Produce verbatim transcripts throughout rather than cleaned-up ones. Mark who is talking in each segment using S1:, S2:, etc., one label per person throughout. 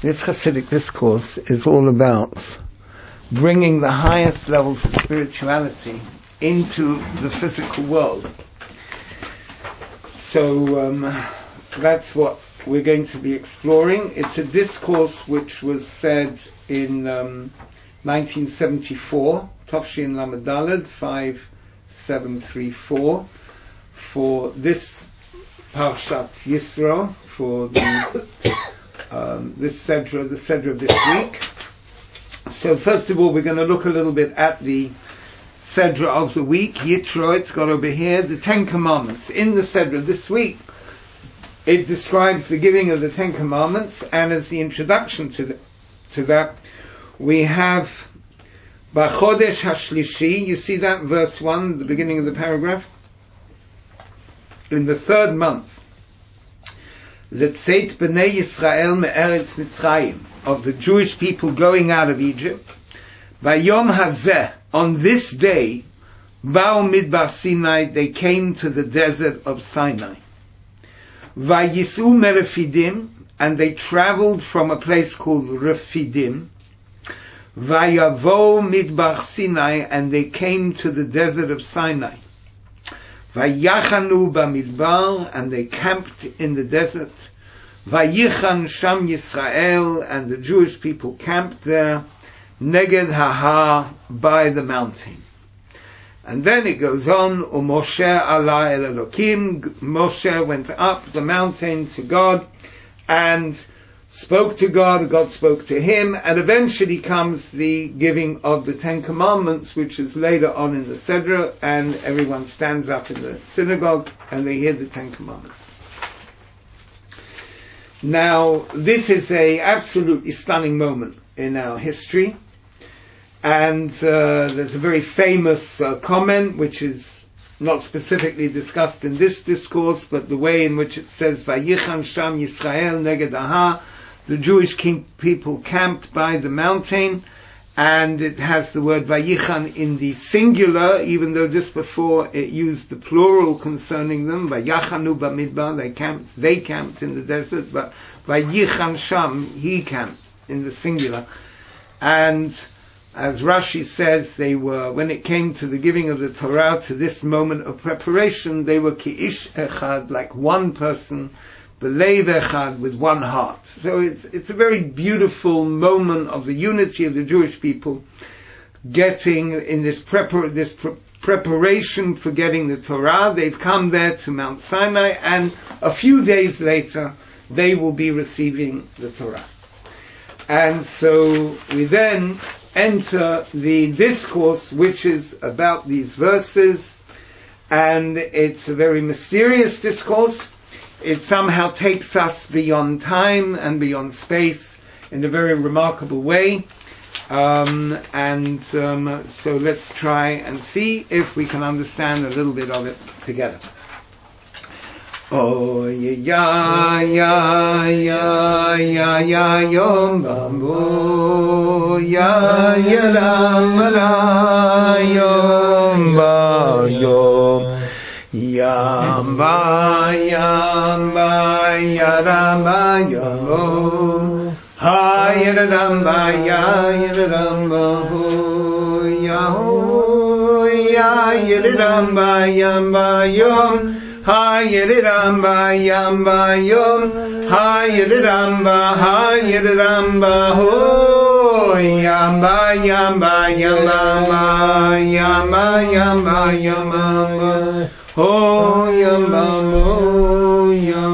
S1: This Hasidic discourse is all about bringing the highest levels of spirituality into the physical world. So um, that's what we're going to be exploring. It's a discourse which was said in um, nineteen seventy-four, Tafshin Lamed Daled five seven three four, for this Parshat Yisro, for the um, this Sedra, the Sedra of this week. So first of all, we're going to look a little bit at the Sedra of the week, Yitro. It's got over here the Ten Commandments. In the Sedra this week, it describes the giving of the Ten Commandments, and as the introduction to the, to that, we have B'chodesh Hashlishi. You see that verse one, the beginning of the paragraph. In the third month, Letzeit B'nei Yisrael me'eretz Mitzrayim, of the Jewish people going out of Egypt. Vayom hazeh, on this day, Ba'u Midbar Sinai, they came to the desert of Sinai. Vayisu meRefidim, and they traveled from a place called Refidim. Vayavo Midbar Sinai, and they came to the desert of Sinai. Vayachanu bamidbar, and they camped in the desert. Vayichan sham Yisrael, and the Jewish people camped there. Neged hahar, by the mountain. And then it goes on, Umoshe ala el Elokim, Moshe went up the mountain to God and spoke to God, God spoke to him, and eventually comes the giving of the Ten Commandments, which is later on in the Sedra, and everyone stands up in the synagogue and they hear the Ten Commandments. Now, this is a absolutely stunning moment in our history, and uh, there's a very famous uh, comment which is not specifically discussed in this discourse, but the way in which it says, Vayichan sham Yisrael neged ahar, the Jewish king people camped by the mountain, and it has the word Vayichan in the singular, even though just before it used the plural concerning them. Vayachanu bamidbar, they camped, they camped in the desert, but Vayichan sham, he camped in the singular. And as Rashi says, they were, when it came to the giving of the Torah, to this moment of preparation, they were ki'ish echad, like one person, b'leiv echad, with one heart. So it's it's a very beautiful moment of the unity of the Jewish people, getting in this prepar this pre- preparation for getting the Torah. They've come there to Mount Sinai, and a few days later, they will be receiving the Torah. And so we then enter the discourse which is about these verses, and it's a very mysterious discourse. It somehow takes us beyond time and beyond space in a very remarkable way. Um, and um, so let's try and see if we can understand a little bit of it together. Oh ya ya ya ya ya yom bambu ya ya ram ra yom ba yom yam ba yam ba ya ram ba yom ha ya ram ba ya ya ram ba ho ya ho ya ya ram ba yam ba yom ha yiramba yamba yom ha yiramba ha yiramba ho yamba yamba yamba yamba yamba yamba ho yamba ho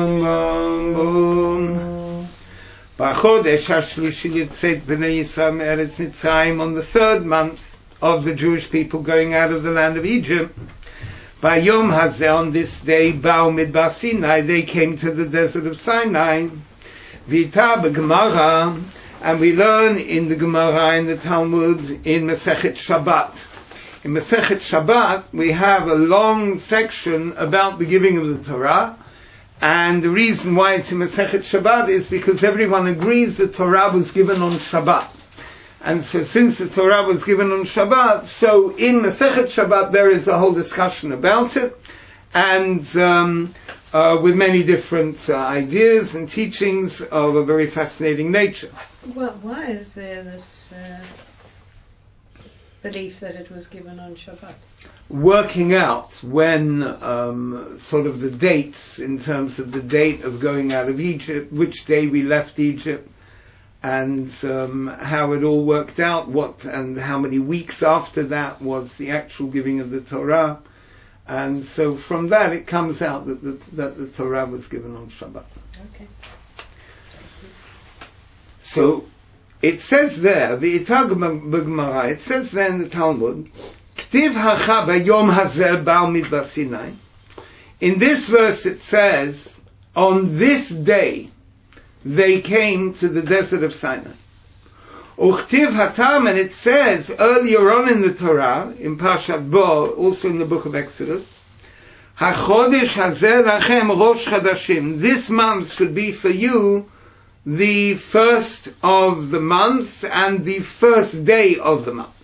S1: yamba. B'chodesh hashlishi yitzet b'nei Yisrael me'eretz Mitzrayim, on the third month of the Jewish people going out of the land of Egypt. By Yom Hazeh, on this day, Ba'u Midbar Sinai, they came to the desert of Sinai. Vita b'Gemara, and we learn in the Gemara, in the Talmud, in Masechet Shabbat. In Masechet Shabbat, we have a long section about the giving of the Torah, and the reason why it's in Masechet Shabbat is because everyone agrees the Torah was given on Shabbat. And so since the Torah was given on Shabbat, so in Masechet Shabbat there is a whole discussion about it. And um, uh, with many different uh, ideas and teachings of a very fascinating nature.
S2: Well, why is there this uh, belief that it was given on Shabbat?
S1: Working out when um, sort of the dates in terms of the date of going out of Egypt, which day we left Egypt, and um, how it all worked out, what and how many weeks after that was the actual giving of the Torah, and so from that it comes out that the, that the Torah was given on Shabbat.
S2: Okay.
S1: So it says there, the Itag B'Gemara, it says there in the Talmud, K'tiv hacha b'yom hazeh ba'u midbar Sinai. In this verse it says, on this day they came to the desert of Sinai. Uchtiv hatam, and it says earlier on in the Torah, in Parshat Bo, also in the book of Exodus, HaChodesh hazeh lachem rosh chadashim. This month should be for you the first of the months and the first day of the month.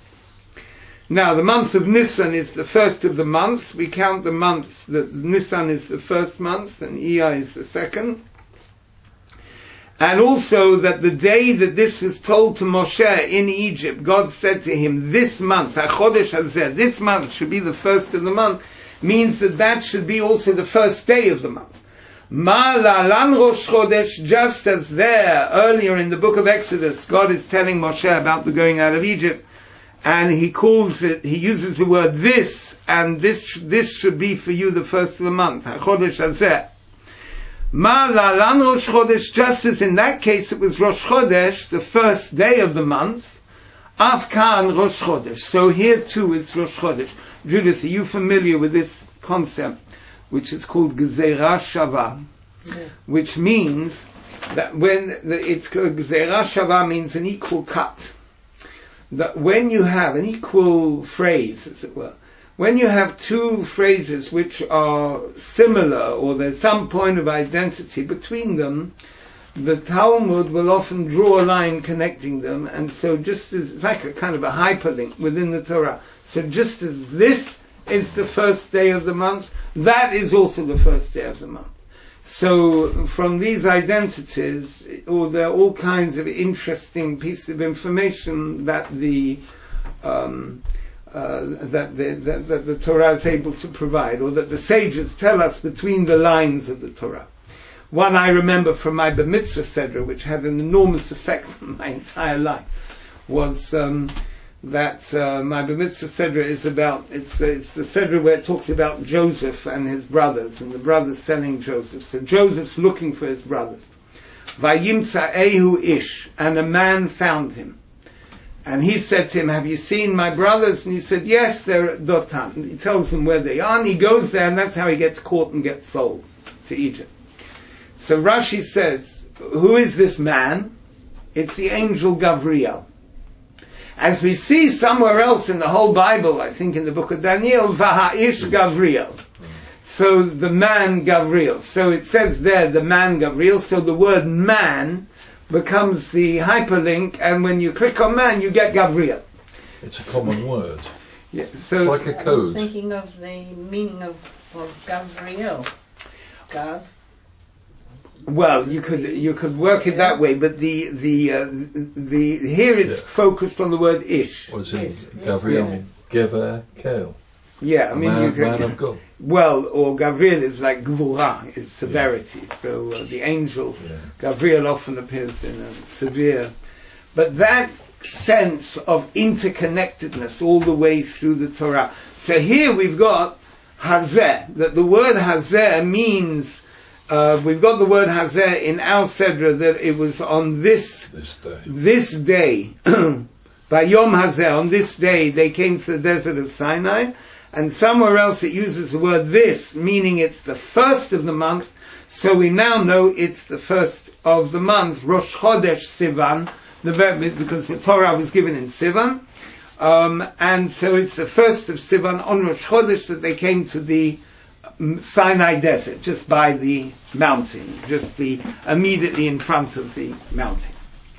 S1: Now, the month of Nisan is the first of the months. We count the months that Nisan is the first month and Iyar is the second. And also that the day that this was told to Moshe in Egypt, God said to him, this month, HaChodesh Hazeh, this month should be the first of the month, means that that should be also the first day of the month. Ma la'lan Rosh Chodesh, just as there, earlier in the book of Exodus, God is telling Moshe about the going out of Egypt, and he calls it, he uses the word this, and this this should be for you the first of the month, HaChodesh Hazeh. Ma la'lan Rosh Chodesh, just as in that case it was Rosh Chodesh, the first day of the month, Afkan Rosh Chodesh. So here too it's Rosh Chodesh. Judith, are you familiar with this concept, which is called Gezerah Shavah, yeah. Which means that when the, it's Gezerah Shavah means an equal cut. That when you have an equal phrase, as it were, when you have two phrases which are similar, or there's some point of identity between them, the Talmud will often draw a line connecting them, and so just as, it's like a kind of a hyperlink within the Torah. So just as this is the first day of the month, that is also the first day of the month. So from these identities, or there are all kinds of interesting pieces of information that the um, uh, that, the, that, that the Torah is able to provide, or that the sages tell us between the lines of the Torah. One I remember from my Bar Mitzvah Seder, which had an enormous effect on my entire life, was um, that uh, my Bar Mitzvah Seder is about, it's, it's the Seder where it talks about Joseph and his brothers, and the brothers selling Joseph. So Joseph's looking for his brothers. Vayimtza'ehu ish, and a man found him. And he said to him, have you seen my brothers? And he said, yes, they're at Dotan. He tells them where they are, and he goes there, and that's how he gets caught and gets sold to Egypt. So Rashi says, who is this man? It's the angel Gabriel. As we see somewhere else in the whole Bible, I think in the book of Daniel, Vaha'ish Gabriel. So the man Gabriel. So it says there, the man Gabriel. So the word man becomes the hyperlink, and when you click on man, you get Gabriel.
S3: It's a common word.
S1: Yeah, so
S3: it's like a code.
S2: I'm thinking of the meaning of, of Gabriel. Gav.
S1: Well, you could you could work it that way, but the the uh, the here it's yeah. focused on the word ish.
S3: What is it? Yes. Gabriel, yeah. Gever, Kel.
S1: Yeah, I mean
S3: man,
S1: you could.
S3: Man of God.
S1: Well, or Gabriel is like Gvura, is severity. Yeah. So uh, the angel yeah. Gabriel often appears in a severe, but that sense of interconnectedness all the way through the Torah. So here we've got Hazeh. That the word Hazeh means. Uh, we've got the word Hazeh in our Sedra that it was on this
S3: this day,
S1: this day by Yom Hazeh, on this day they came to the desert of Sinai, and somewhere else it uses the word this, meaning it's the first of the month, so we now know it's the first of the month, Rosh Chodesh Sivan, the, because the Torah was given in Sivan, um, and so it's the first of Sivan on Rosh Chodesh that they came to the Sinai desert, just by the mountain, just the immediately in front of the mountain.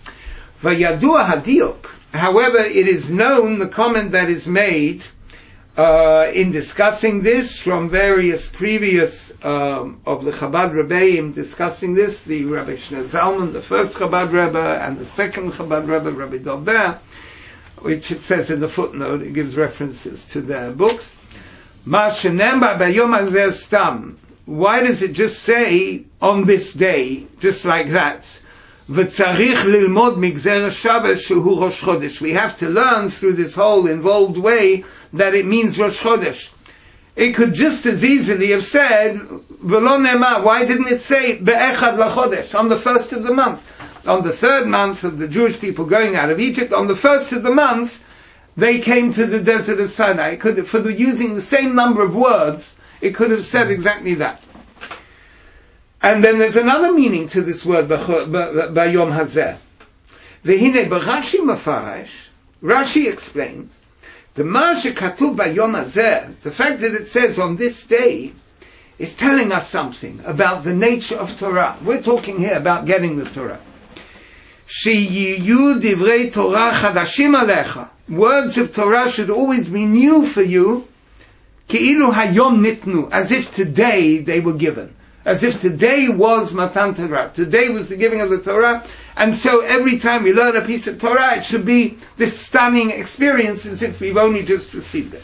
S1: Vayadua hadiuk. However, it is known, the comment that is made, uh, in discussing this from various previous um, of the Chabad Rebbeim discussing this, the Rabbi Shneur Zalman, the first Chabad Rebbe, and the second Chabad Rebbe, Rabbi Dober, which it says in the footnote, it gives references to their books. Ma shenemar bayom hazeh stam. Why does it just say on this day, just like that? V'tzarich lilmod migzer Shabbos shehu Rosh Chodesh. We have to learn through this whole involved way that it means Rosh Chodesh. It could just as easily have said, V'lo nema. Why didn't it say be'echad lachodesh, on the first of the month? On the third month of the Jewish people going out of Egypt, on the first of the month, they came to the desert of Sinai. It could, for the, using the same number of words, it could have said exactly that. And then there's another meaning to this word, Bayom Hazeh. V'hine b'Rashi Mefarash, Rashi explains, the Marsha Katuv Bayom Hazeh, the fact that it says on this day, is telling us something about the nature of Torah. We're talking here about getting the Torah. Sheyiyu divrei Torah chadashim alecha. Words of Torah should always be new for you, ki'ilu hayom nitnu, as if today they were given. As if today was Matan Torah. Today was the giving of the Torah. And so every time we learn a piece of Torah, it should be this stunning experience as if we've only just received it.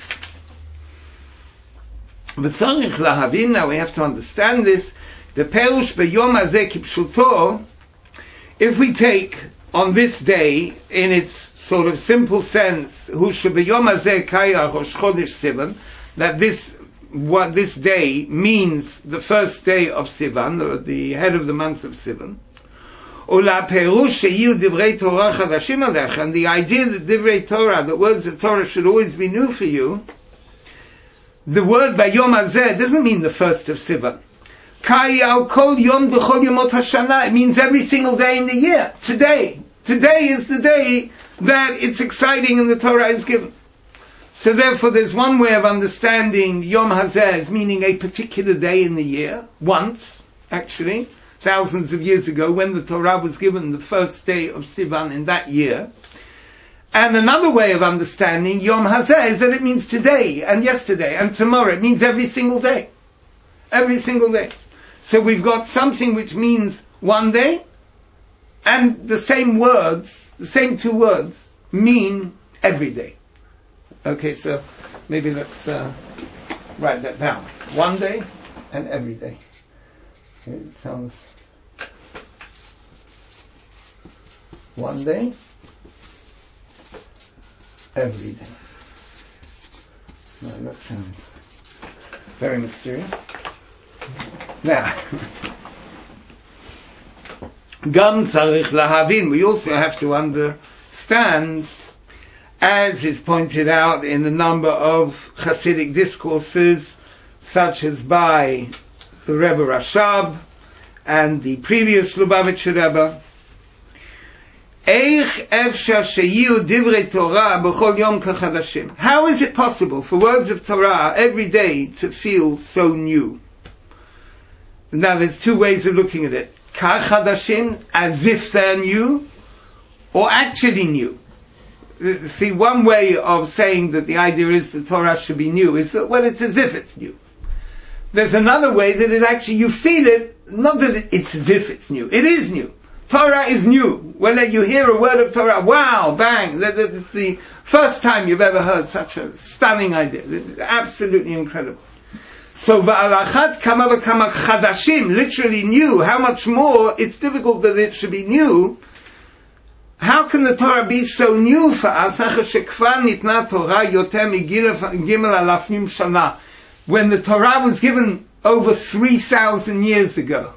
S1: V'tzarich lahavin, now we have to understand this. The perush b'yom hazeh kipshuto, if we take on this day, in its sort of simple sense, hu sheb'yom hazeh kaya Rosh Chodesh Sivan, that this what this day means the first day of Sivan, or the head of the month of Sivan. Ula perush sheyu divrei Torah chadashim alech, and the idea that divrei Torah, the words of Torah, should always be new for you. The word Bayom Hazeh doesn't mean the first of Sivan. Kai al kol yom d'chol yomot hashana. It means every single day in the year. Today. Today is the day that it's exciting and the Torah is given. So therefore there's one way of understanding Yom Hazeh as meaning a particular day in the year. Once, actually, thousands of years ago, when the Torah was given the first day of Sivan in that year. And another way of understanding Yom Hazeh is that it means today and yesterday and tomorrow. It means every single day. Every single day. So we've got something which means one day, and the same words, the same two words, mean every day. Okay, so maybe let's uh, write that down. One day and every day. It sounds one day, every day. No, that sounds very mysterious. Now, Gam tzarich lahavin, we also have to understand, as is pointed out in a number of Hasidic discourses, such as by the Rebbe Rashab and the previous Lubavitcher Rebbe, Eich efshar sheyiu divrei Torah b'chol yom kachadashim. How is it possible for words of Torah every day to feel so new? Now there's two ways of looking at it. Kachadashim, as if they're new, or actually new. See, one way of saying that the idea is the Torah should be new is that, well, it's as if it's new. There's another way that it actually, you feel it, not that it's as if it's new. It is new. Torah is new. When you hear a word of Torah, wow, bang, it's the first time you've ever heard such a stunning idea. It's absolutely incredible. So, va'alachat kama v'kama chadashim, literally new. How much more, it's difficult that it should be new. How can the Torah be so new for us? When the Torah was given over three thousand years ago.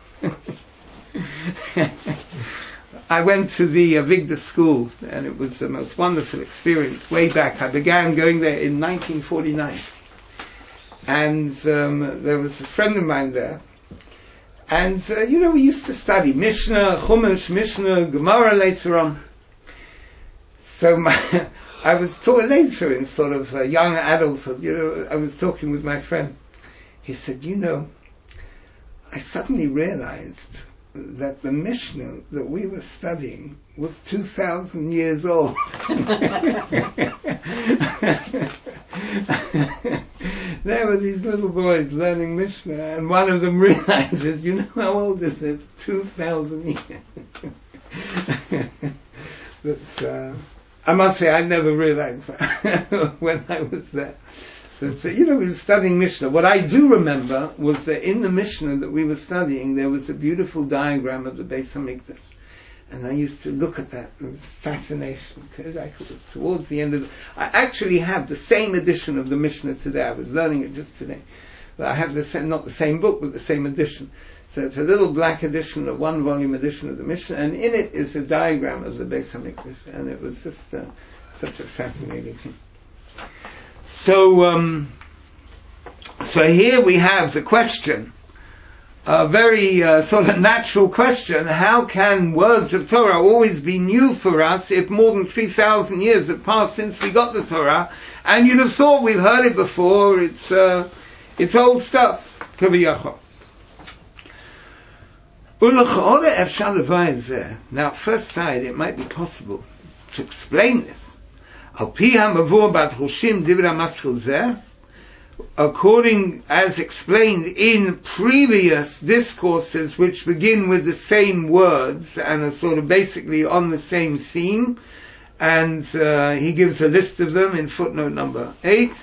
S1: I went to the Avigdor school, and it was the most wonderful experience. Way back, I began going there in nineteen forty-nine. And um, there was a friend of mine there. And, uh, you know, we used to study Mishnah, Chumash, Mishnah, Gemara later on. So my, I was taught later in sort of uh, young adulthood, you know, I was talking with my friend. He said, you know, I suddenly realized that the Mishnah that we were studying was two thousand years old. There were these little boys learning Mishnah, and one of them realizes, you know how old is this? Two thousand years. But uh, I must say, I never realized that when I was there. But, uh, you know, we were studying Mishnah. What I do remember was that in the Mishnah that we were studying, there was a beautiful diagram of the Beis Hamikdash. And I used to look at that, and it was fascination, because I was towards the end of the... I actually have the same edition of the Mishnah today. I was learning it just today. But I have the same, not the same book, but the same edition. So it's a little black edition, a one-volume edition of the Mishnah, and in it is a diagram of the Beis Hamikdash, and it was just uh, such a fascinating thing. So, um, so here we have the question, a very uh, sort of natural question: how can words of Torah always be new for us if more than three thousand years have passed since we got the Torah? And you'd have thought we've heard it before. It's uh, it's old stuff. Kaviyachol. Now, at first sight, it might be possible to explain this. According as explained in previous discourses which begin with the same words and are sort of basically on the same theme, and uh, he gives a list of them in footnote number eight.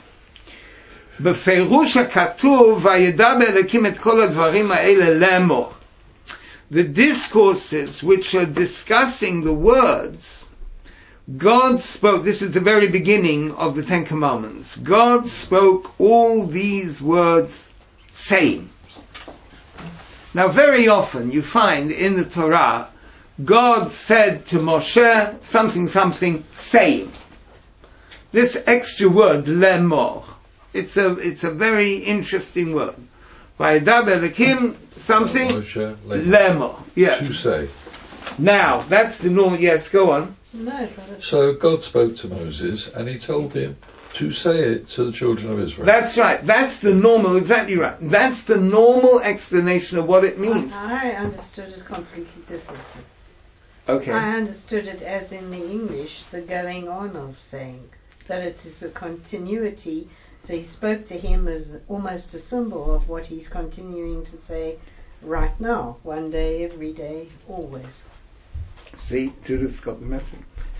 S1: The discourses which are discussing the words, God spoke, this is the very beginning of the Ten Commandments. God spoke all these words saying. Now very often you find in the Torah, God said to Moshe something, something, saying. This extra word, lemor, it's a, it's a very interesting word. Vayidab Elokim, something,
S3: Moshe,
S1: lemor. Yeah.
S3: To say.
S1: Now, that's the normal, yes, go on.
S2: No,
S3: So God spoke to Moses and he told him to say it to the children of Israel.
S1: That's right. That's the normal, exactly right. That's the normal explanation of what it means.
S2: I understood it completely differently.
S1: Okay.
S2: I understood it as in the English, the going on of saying, that it is a continuity. So he spoke to him as almost a symbol of what he's continuing to say right now, one day, every day, always.
S1: See, Judith's got the message.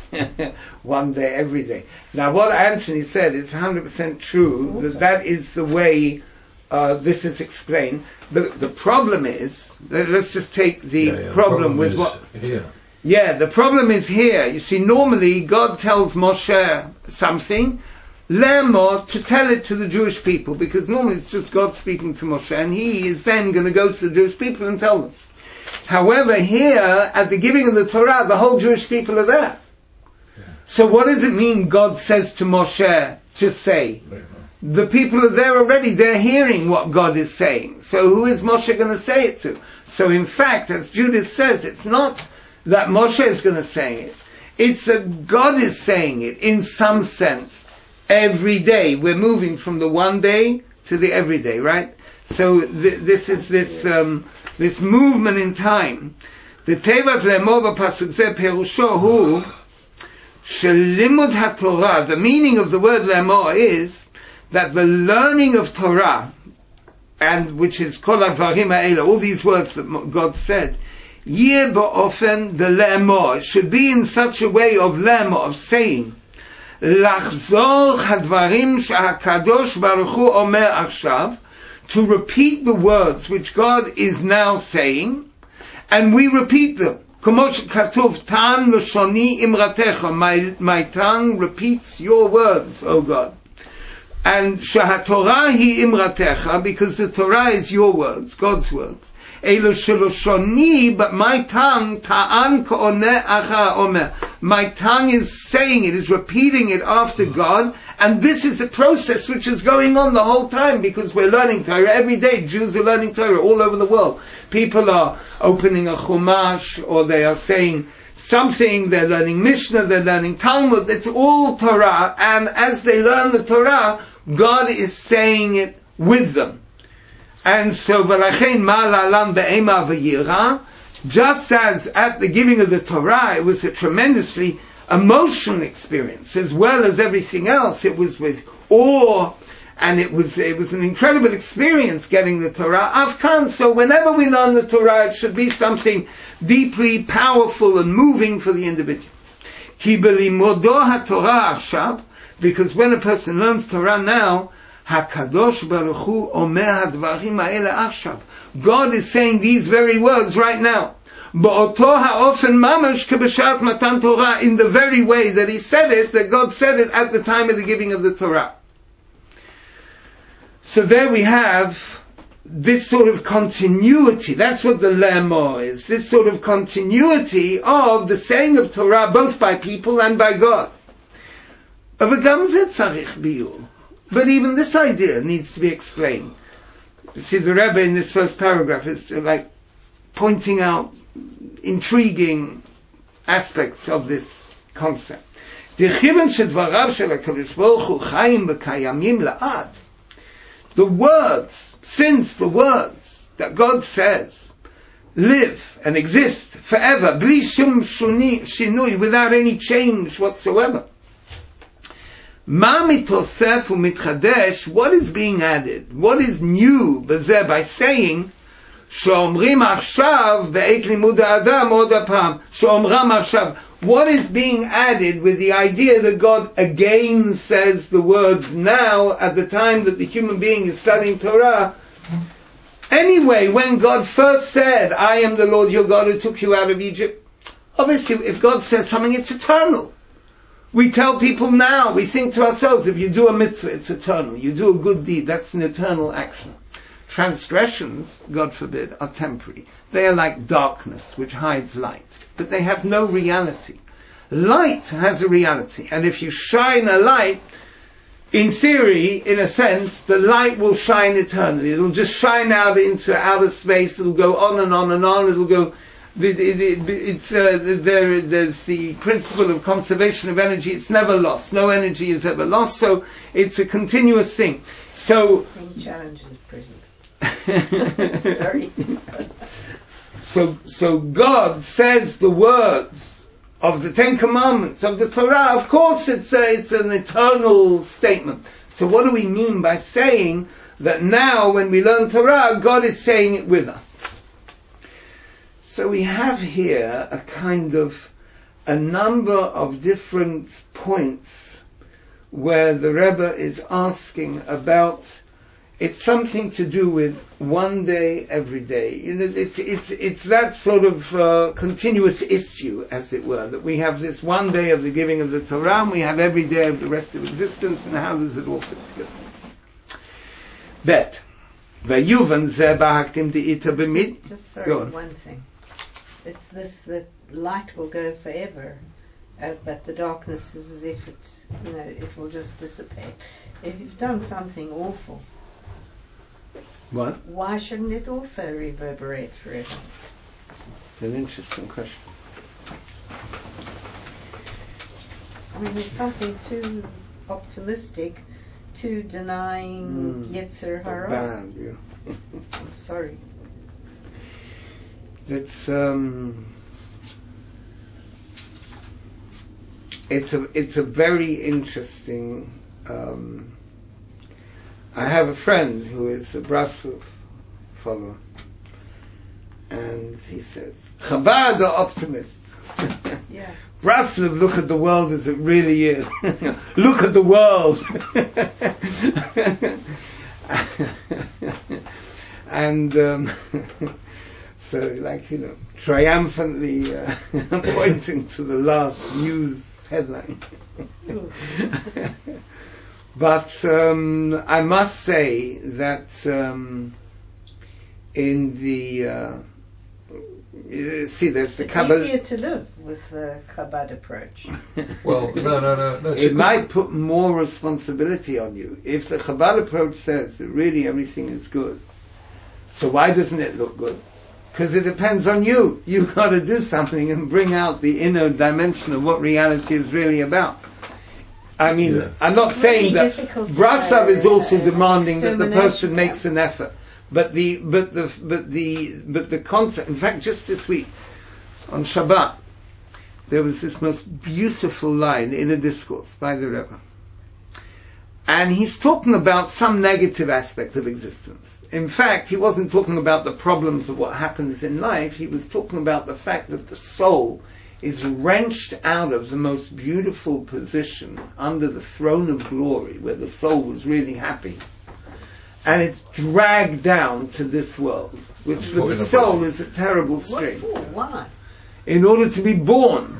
S1: One day, every day. Now, what Anthony said is one hundred percent true,
S2: Also.
S1: that that is the way uh, this is explained. The the problem is, let, let's just take the
S3: Yeah, yeah,
S1: problem,
S3: problem
S1: with
S3: is
S1: what...
S3: Here.
S1: Yeah, the problem is here. You see, normally God tells Moshe something, Lemor, to tell it to the Jewish people, because normally it's just God speaking to Moshe, and he is then going to go to the Jewish people and tell them. However, here, at the giving of the Torah, the whole Jewish people are there.
S3: Yeah.
S1: So what does it mean God says to Moshe to say?
S3: Yeah.
S1: The people are there already, they're hearing what God is saying. So who is Moshe going to say it to? So in fact, as Judith says, it's not that Moshe is going to say it. It's that God is saying it, in some sense. Every day, we're moving from the one day to the everyday, right? So th- this is this um, this movement in time. The tevat le'emor b'pasuk zeh perusho hu shelimud haTorah. The meaning of the word le'emor is that the learning of Torah, and which is kol hadvarim ha'ela, all these words that God said, yeh ba'ofen the le'emor, it should be in such a way of le'emor, of saying. לחזור הדברים שהקדוש ברוך הוא אומר עכשיו, to repeat the words which God is now saying, and we repeat them. כמו שכתוב, תן לשוני אמרתך, my, my tongue repeats your words, O God. And שהתורה היא אמרתך, because the Torah is your words, God's words. אלו שלשוני, but my tongue, ta'an ka'oneh acha omer. My tongue is saying it, is repeating it after God, and this is a process which is going on the whole time, because we're learning Torah. Every day, Jews are learning Torah all over the world. People are opening a Chumash, or they are saying something, they're learning Mishnah, they're learning Talmud, it's all Torah, and as they learn the Torah, God is saying it with them. And so, v'lachein ma la'alam be'ema v'yira, just as at the giving of the Torah, it was a tremendously emotional experience as well as everything else. It was with awe, and it was it was an incredible experience getting the Torah. Afkan, so whenever we learn the Torah, it should be something deeply powerful and moving for the individual. Ki belimodo haTorah achshav, because when a person learns Torah now, HaKadosh Baruch Hu omer hadvarim ha'ele achshav. God is saying these very words right now. Ba'oto ha'ofen mamash kebeshat matan Torah, in the very way that He said it, that God said it at the time of the giving of the Torah. So there we have this sort of continuity. That's what the Lemor is. This sort of continuity of the saying of Torah, both by people and by God. V'gam zeh tzarich biyur. But even this idea needs to be explained. You see, the Rebbe in this first paragraph is like pointing out intriguing aspects of this concept. The words, since the words that God says live and exist forever, bli shum shinui, without any change whatsoever. Ma mitosef u'mitchadesh, what is being added? What is new b'zeh, by saying she'omrim achshav be'et limud ha'adam od ha'pam, she'omram achshav? What is being added with the idea that God again says the words now at the time that the human being is studying Torah? Anyway, when God first said, I am the Lord your God who took you out of Egypt, obviously if God says something, it's eternal. We tell people now, we think to ourselves, if you do a mitzvah, it's eternal. You do a good deed, that's an eternal action. Transgressions, God forbid, are temporary. They are like darkness, which hides light. But they have no reality. Light has a reality. And if you shine a light, in theory, in a sense, the light will shine eternally. It'll just shine out into outer space. It'll go on and on and on. It'll go... It's uh, there. There's the principle of conservation of energy. It's never lost. No energy is ever lost. So it's a continuous thing. So
S2: in challenges present. Sorry.
S1: so so God says the words of the Ten Commandments of the Torah. Of course, it's a, it's an eternal statement. So what do we mean by saying that now, when we learn Torah, God is saying it with us? So we have here a kind of a number of different points where the Rebbe is asking about, it's something to do with one day, every day. You know, it's, it's, it's that sort of uh, continuous issue, as it were, that we have this one day of the giving of the Torah, and we have every day of the rest of existence, and how does it all fit together? Bet.
S2: Just, just sorry, one thing. It's this, that light will go forever, uh, but the darkness is as if it's, you know, it will just dissipate. If you've done something awful,
S1: what?
S2: Why shouldn't it also reverberate forever?
S1: It's an interesting question.
S2: I mean, there's something too optimistic, too denying mm, Yetzer Hara.
S1: Bad, yeah.
S2: I'm sorry.
S1: It's um, it's a it's a very interesting. Um, I have a friend who is a Braslov follower, and he says Chabad are optimists.
S2: Yeah.
S1: Braslov look at the world as it really is. Look at the world. and. Um, So, like, you know, triumphantly uh, pointing to the last news headline. But um, I must say that um, in the uh, see, there's the Kabbalah.
S2: It's easier to live with the Chabad approach.
S3: Well, no, no, no. no
S1: it might put more responsibility on you if the Chabad approach says that really everything is good. So why doesn't it look good? Because it depends on you. You've got to do something and bring out the inner dimension of what reality is really about. I mean, yeah. I'm not
S2: it's
S1: saying
S2: really
S1: that Brasav is also uh, demanding that the person makes an effort, but the but the but the but the concept. In fact, just this week on Shabbat, there was this most beautiful line in a discourse by the Rebbe. And he's talking about some negative aspect of existence. In fact, he wasn't talking about the problems of what happens in life. He was talking about the fact that the soul is wrenched out of the most beautiful position under the throne of glory, where the soul was really happy. And it's dragged down to this world, which for the soul is a terrible strain.
S2: What for? Why?
S1: In order to be born.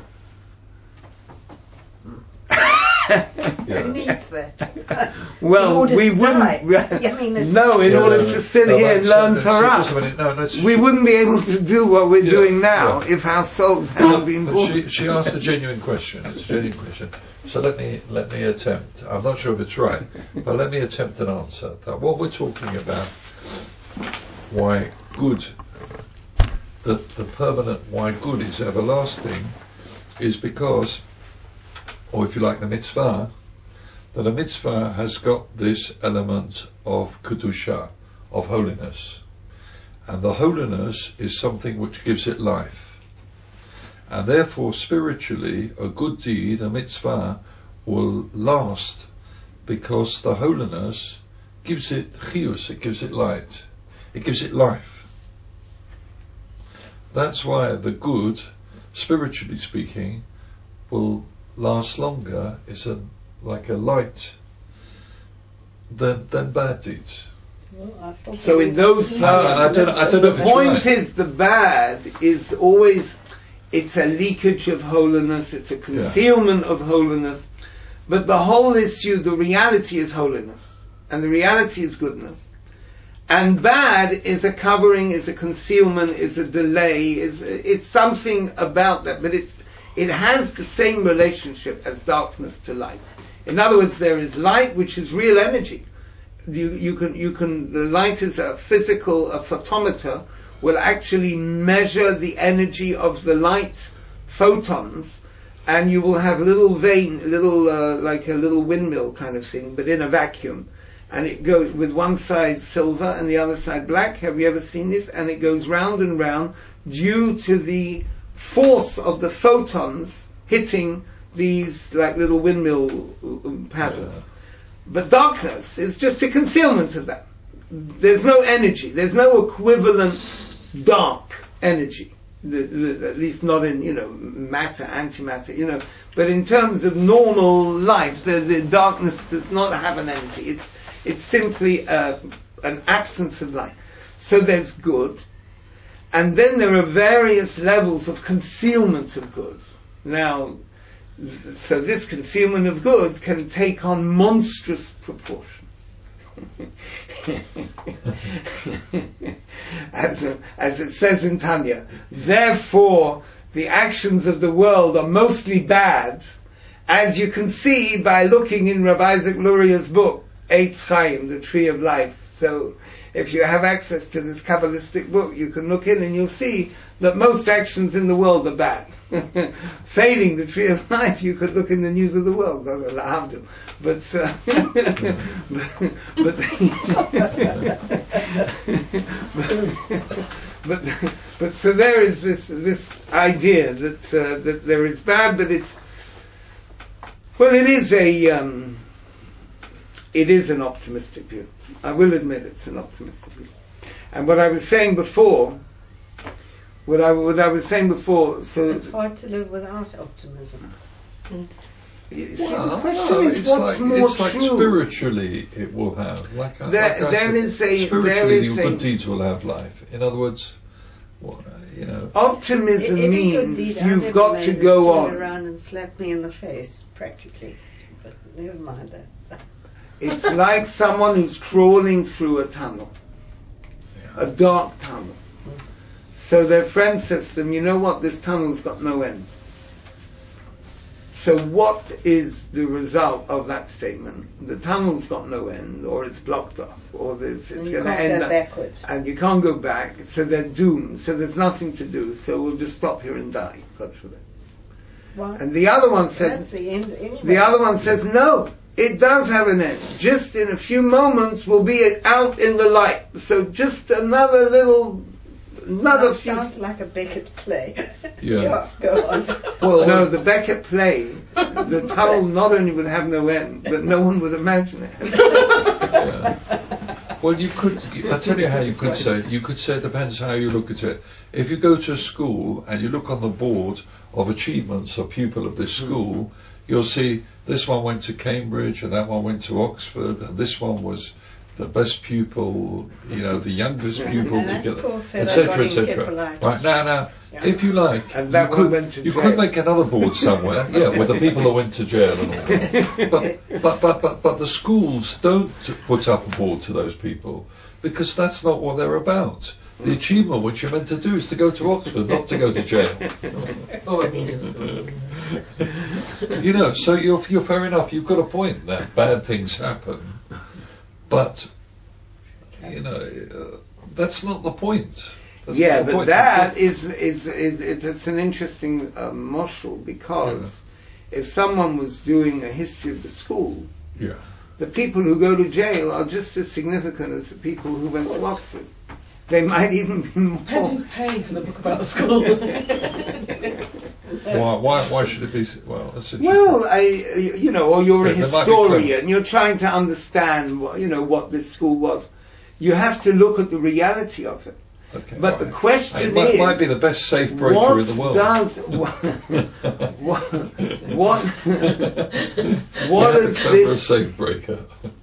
S2: Who needs that?
S1: Well, we wouldn't.
S2: I mean,
S1: no, in
S3: yeah,
S1: order
S3: no,
S1: to sit
S3: no,
S1: here and learn
S3: just
S1: Torah,
S3: a minute, no, no,
S1: we wouldn't be able to do what we're
S3: Yeah,
S1: doing now
S3: yeah.
S1: if our souls hadn't been
S3: But
S1: born.
S3: she, she asked a genuine question. It's a genuine question. So let me let me attempt. I'm not sure if it's right, but let me attempt an answer. That what we're talking about, why good, the the permanent why good is everlasting, is because, or if you like, the mitzvah, that a mitzvah has got this element of kedusha, of holiness, and the holiness is something which gives it life. And therefore, spiritually, a good deed, a mitzvah, will last because the holiness gives it chiyus, it gives it light, it gives it life. That's why the good, spiritually speaking, will last longer, is a, like a light, than, than bad deeds.
S2: Well,
S1: So in those terms,
S3: I don't- I don't know
S1: the
S3: if it's
S1: point
S3: right.
S1: is the bad is always, it's a leakage of holiness, it's a concealment of holiness, but the whole issue, the reality is holiness, and the reality is goodness. And bad is a covering, is a concealment, is a delay, is it's something about that, but it's it has the same relationship as darkness to light. In other words, there is light, which is real energy. You, you can, you can, the light is a physical, a photometer will actually measure the energy of the light photons, and you will have little vein, little, uh, like a little windmill kind of thing, but in a vacuum. And it goes with one side silver and the other side black. Have you ever seen this? And it goes round and round due to the force of the photons hitting these like little windmill patterns.
S3: Yeah.
S1: But darkness is just a concealment of that. There's no energy. There's no equivalent dark energy. The, the, at least not in, you know, matter, antimatter, you know. But in terms of normal life, the, the darkness does not have an energy. It's it's simply uh, an absence of light. So there's good. And then there are various levels of concealment of good. Now, so this concealment of good can take on monstrous proportions. as, a, as it says in Tanya, therefore the actions of the world are mostly bad, as you can see by looking in Rabbi Isaac Luria's book, Eitz Chaim, the Tree of Life. So if you have access to this Kabbalistic book, you can look in and you'll see that most actions in the world are bad. Failing the Tree of Life, you could look in the news of the world, but uh, but, but, but but so there is this this idea that uh, that there is bad, but it's well, it is a um, it is an optimistic view. I will admit it's an optimistic view. And what I was saying before, what I what I was saying before, so
S2: it's hard to live without optimism. Mm.
S1: You see,
S3: Well,
S1: the question
S3: no,
S1: is
S3: it's
S1: what's
S3: like,
S1: more
S3: it's like
S1: true.
S3: spiritually it will have. Like, I-
S1: There-
S3: like I
S1: there
S3: said,
S1: is a-
S3: spiritually
S1: there is
S3: your
S1: a-
S3: good deeds will have life. In other words, well, you know.
S1: Optimism
S2: Any good
S1: means
S2: deed I've
S1: you've
S2: ever
S1: got
S2: made
S1: to
S2: is
S1: go
S2: turn
S1: on.
S2: around and slap me in the face, practically. But never mind that.
S1: It's like someone who's crawling through a tunnel, a dark tunnel. So their friend says to them, you know what, this tunnel's got no end. So what is the result of that statement? The tunnel's got no end, or it's blocked off, or it's, it's
S2: And you
S1: going to
S2: can't
S1: end
S2: go
S1: up,
S2: backwards.
S1: and you can't go back, so they're doomed, so there's nothing to do, so we'll just stop here and die, God forbid.
S2: Why?
S1: And the other one says,
S2: That's the end anyway.
S1: the other one says, no, it does have an end. Just in a few moments we'll be out in the light. So just another little another
S2: That
S1: few.
S2: sounds like a Beckett play.
S3: Yeah.
S2: Go on.
S3: Well,
S1: No, the Beckett play, the tunnel not only would have no end, but no one would imagine it.
S3: yeah. Well, you could. I'll tell you how you could say it. You could say it depends how you look at it. If you go to a school and you look on the board of achievements of pupil of this school, you'll see this one went to Cambridge and that one went to Oxford and this one was the best pupil, you know, the youngest pupil
S2: And that
S3: together,
S2: poor fellow
S3: et cetera,
S2: got
S3: et
S2: in
S3: cetera.
S2: Hippolytus.
S3: Right now, now,
S2: Yeah.
S3: if you like,
S1: And that
S3: you,
S1: one
S3: could,
S1: went to
S3: you
S1: jail.
S3: could make another board somewhere, yeah, with the people who went to jail and all that. But, but, but, but, but the schools don't put up a board to those people because that's not what they're about. The achievement which you're meant to do is to go to Oxford, not to go to jail.
S4: Oh, I mean, it's,
S3: You know, so you're, you're fair enough. You've got a point that bad things happen, but you know uh, that's not the point. That's
S1: Yeah,
S3: not the
S1: but
S3: point.
S1: that is is it, it, it's an interesting uh, morsel because if someone was doing a history of the school,
S3: Yeah.
S1: the people who go to jail are just as significant as the people who went to Oxford. They might even be more.
S4: Pensions pay for the book about the school.
S3: Why? Why? Why should it be? s- Well, that's interesting.
S1: Well, I, you know, or you're a
S3: Yeah, they might be clever.
S1: historian, you're trying to understand, what, you know, what this school was. You have to look at the reality of it.
S3: Okay,
S1: But the
S3: right.
S1: question
S3: it might,
S1: is,
S3: might be the best safe breaker
S1: what
S3: in the world.
S1: does what what what, what
S3: Yeah,
S1: is
S3: clever
S1: this?
S3: safe breaker?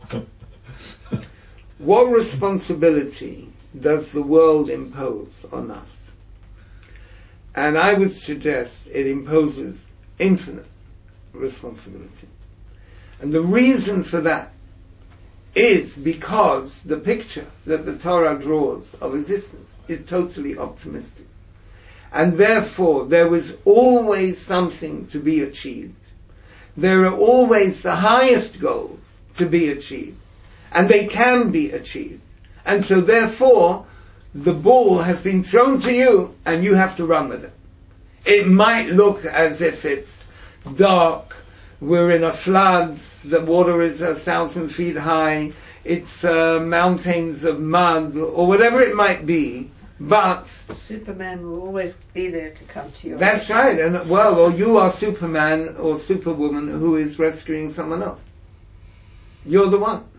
S1: What responsibility does the world impose on us? And I would suggest it imposes infinite responsibility. And the reason for that is because the picture that the Torah draws of existence is totally optimistic. And therefore there was always something to be achieved. There are always the highest goals to be achieved. And they can be achieved. And so therefore, the ball has been thrown to you and you have to run with it. It might look as if it's dark, we're in a flood, the water is a thousand feet high, it's uh, mountains of mud, or whatever it might be, but
S2: Superman will always be there to come to you.
S1: that's right, and well, or you are Superman or Superwoman who is rescuing someone else. You're the one.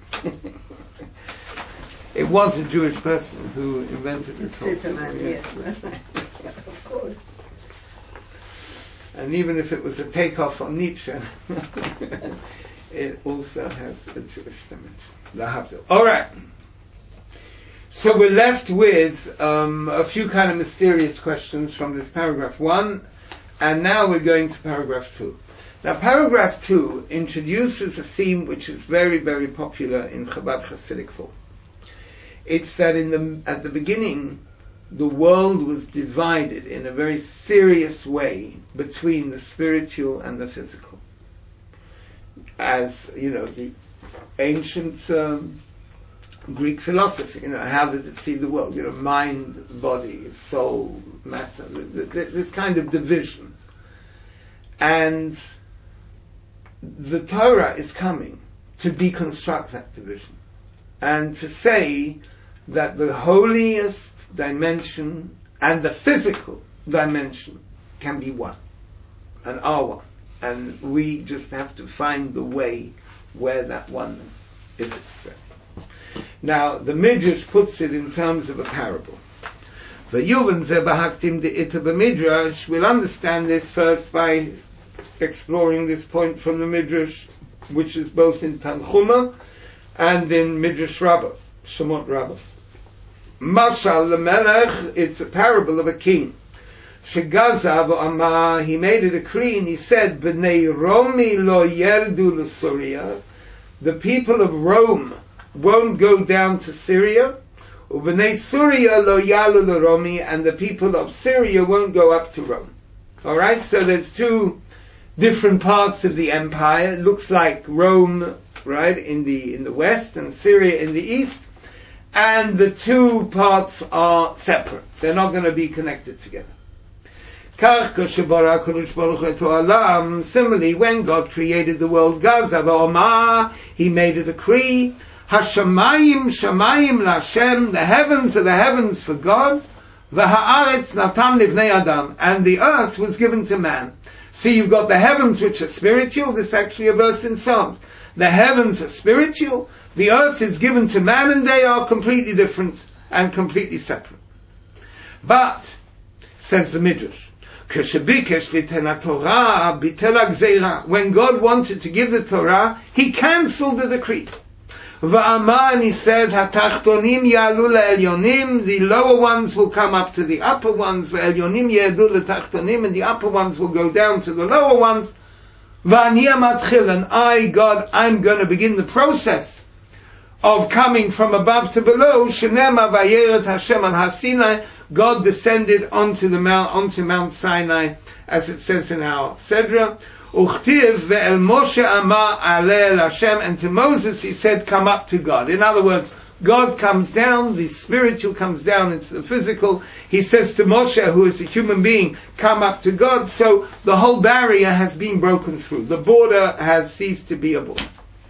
S1: It was a Jewish person who invented this whole
S2: Superman,
S1: system,
S2: yes. Of course.
S1: And even if it was a takeoff on Nietzsche, it also has a Jewish dimension. All right. So we're left with um, a few kind of mysterious questions from this paragraph one, and now we're going to paragraph two. Now, paragraph two introduces a theme which is very, very popular in Chabad Hasidic thought. It's that in the at the beginning, the world was divided in a very serious way between the spiritual and the physical. As, you know, the ancient um, Greek philosophy, you know, how did it see the world? You know, mind, body, soul, matter, th- th- this kind of division. And the Torah is coming to deconstruct that division and to say that the holiest dimension and the physical dimension can be one and are one, and we just have to find the way where that oneness is expressed. Now the Midrash puts it in terms of a parable. V'yuven ze bahaktim de'ita b'midrash. We'll understand this first by exploring this point from the Midrash, which is both in Tanchuma and in Midrash Rabbah, Shemot Rabbah. Mashal lemelech, it's a parable of a king. Shegaza v'amar, he made a decree and he said, B'nei Romi lo yerdu l'Syria, the people of Rome won't go down to Syria, U'b'nei Syria lo yalu l'Romi, and the people of Syria won't go up to Rome. Alright, so there's two different parts of the empire. It looks like Rome, right, in the in the west and Syria in the east, and the two parts are separate. They're not going to be connected together. Similarly, when God created the world, Gaza, he made a decree, Hashamayim, Shamayim Lashem, the heavens are the heavens for God, V'ha'aretz natan livnei adam, and the earth was given to man. See, you've got the heavens which are spiritual. This is actually a verse in Psalms. The heavens are spiritual, the earth is given to man, and they are completely different and completely separate. But, says the Midrash, when God wanted to give the Torah, He cancelled the decree. And He said, the lower ones will come up to the upper ones, and the upper ones will go down to the lower ones. And I, God, I'm going to begin the process of coming from above to below. God descended onto the mount, onto Mount Sinai, as it says in our Sedra. And to Moses he said, come up to God. In other words, God comes down, the spiritual comes down into the physical. He says to Moshe, who is a human being, come up to God. So the whole barrier has been broken through. The border has ceased to be a border.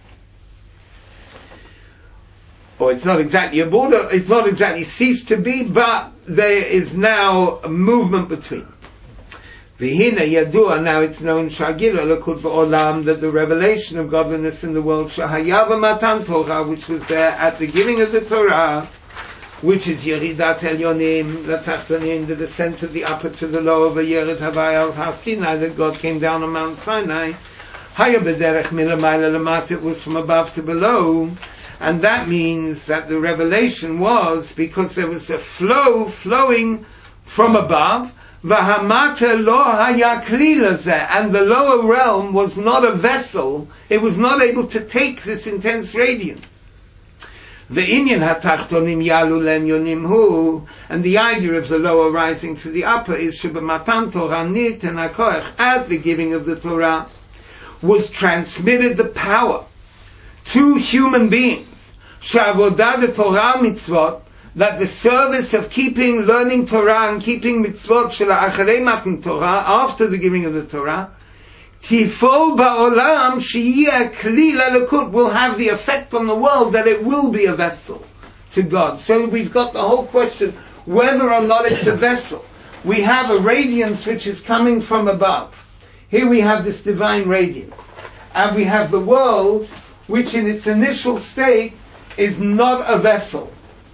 S1: Or it's not exactly a border, it's not exactly ceased to be, but there is now a movement between. V'hina yadua, now it's known, Shagila Lakud V'olam, that the revelation of godliness in the world, Shahayava Matan Torah, which was there at the giving of the Torah, which is Yeridat Elyonim, the Tachtonim, the descent of the upper to the lower, V'yeret Havai al Har-Sinai, that God came down on Mount Sinai. Haya B'derech Milamayla Lamat, it was from above to below. And that means that the revelation was because there was a flow flowing from above, V'hamata lo haya kli lazeh, and the lower realm was not a vessel, it was not able to take this intense radiance. Ve'inyan hatachtonim yalu le'nyonim hu, and the idea of the lower rising to the upper is shebamatan Torah nit and hakoach, at the giving of the Torah was transmitted the power to human beings, she'avodah the Torah mitzvot, that the service of keeping, learning Torah and keeping mitzvot shela acharei matan Torah, after the giving of the Torah, tifol ba'olam sheyeh kli lelekut, will have the effect on the world that it will be a vessel to God. So we've got the whole question whether or not it's a vessel. We have a radiance which is coming from above. Here we have this divine radiance. And we have the world which in its initial state is not a vessel.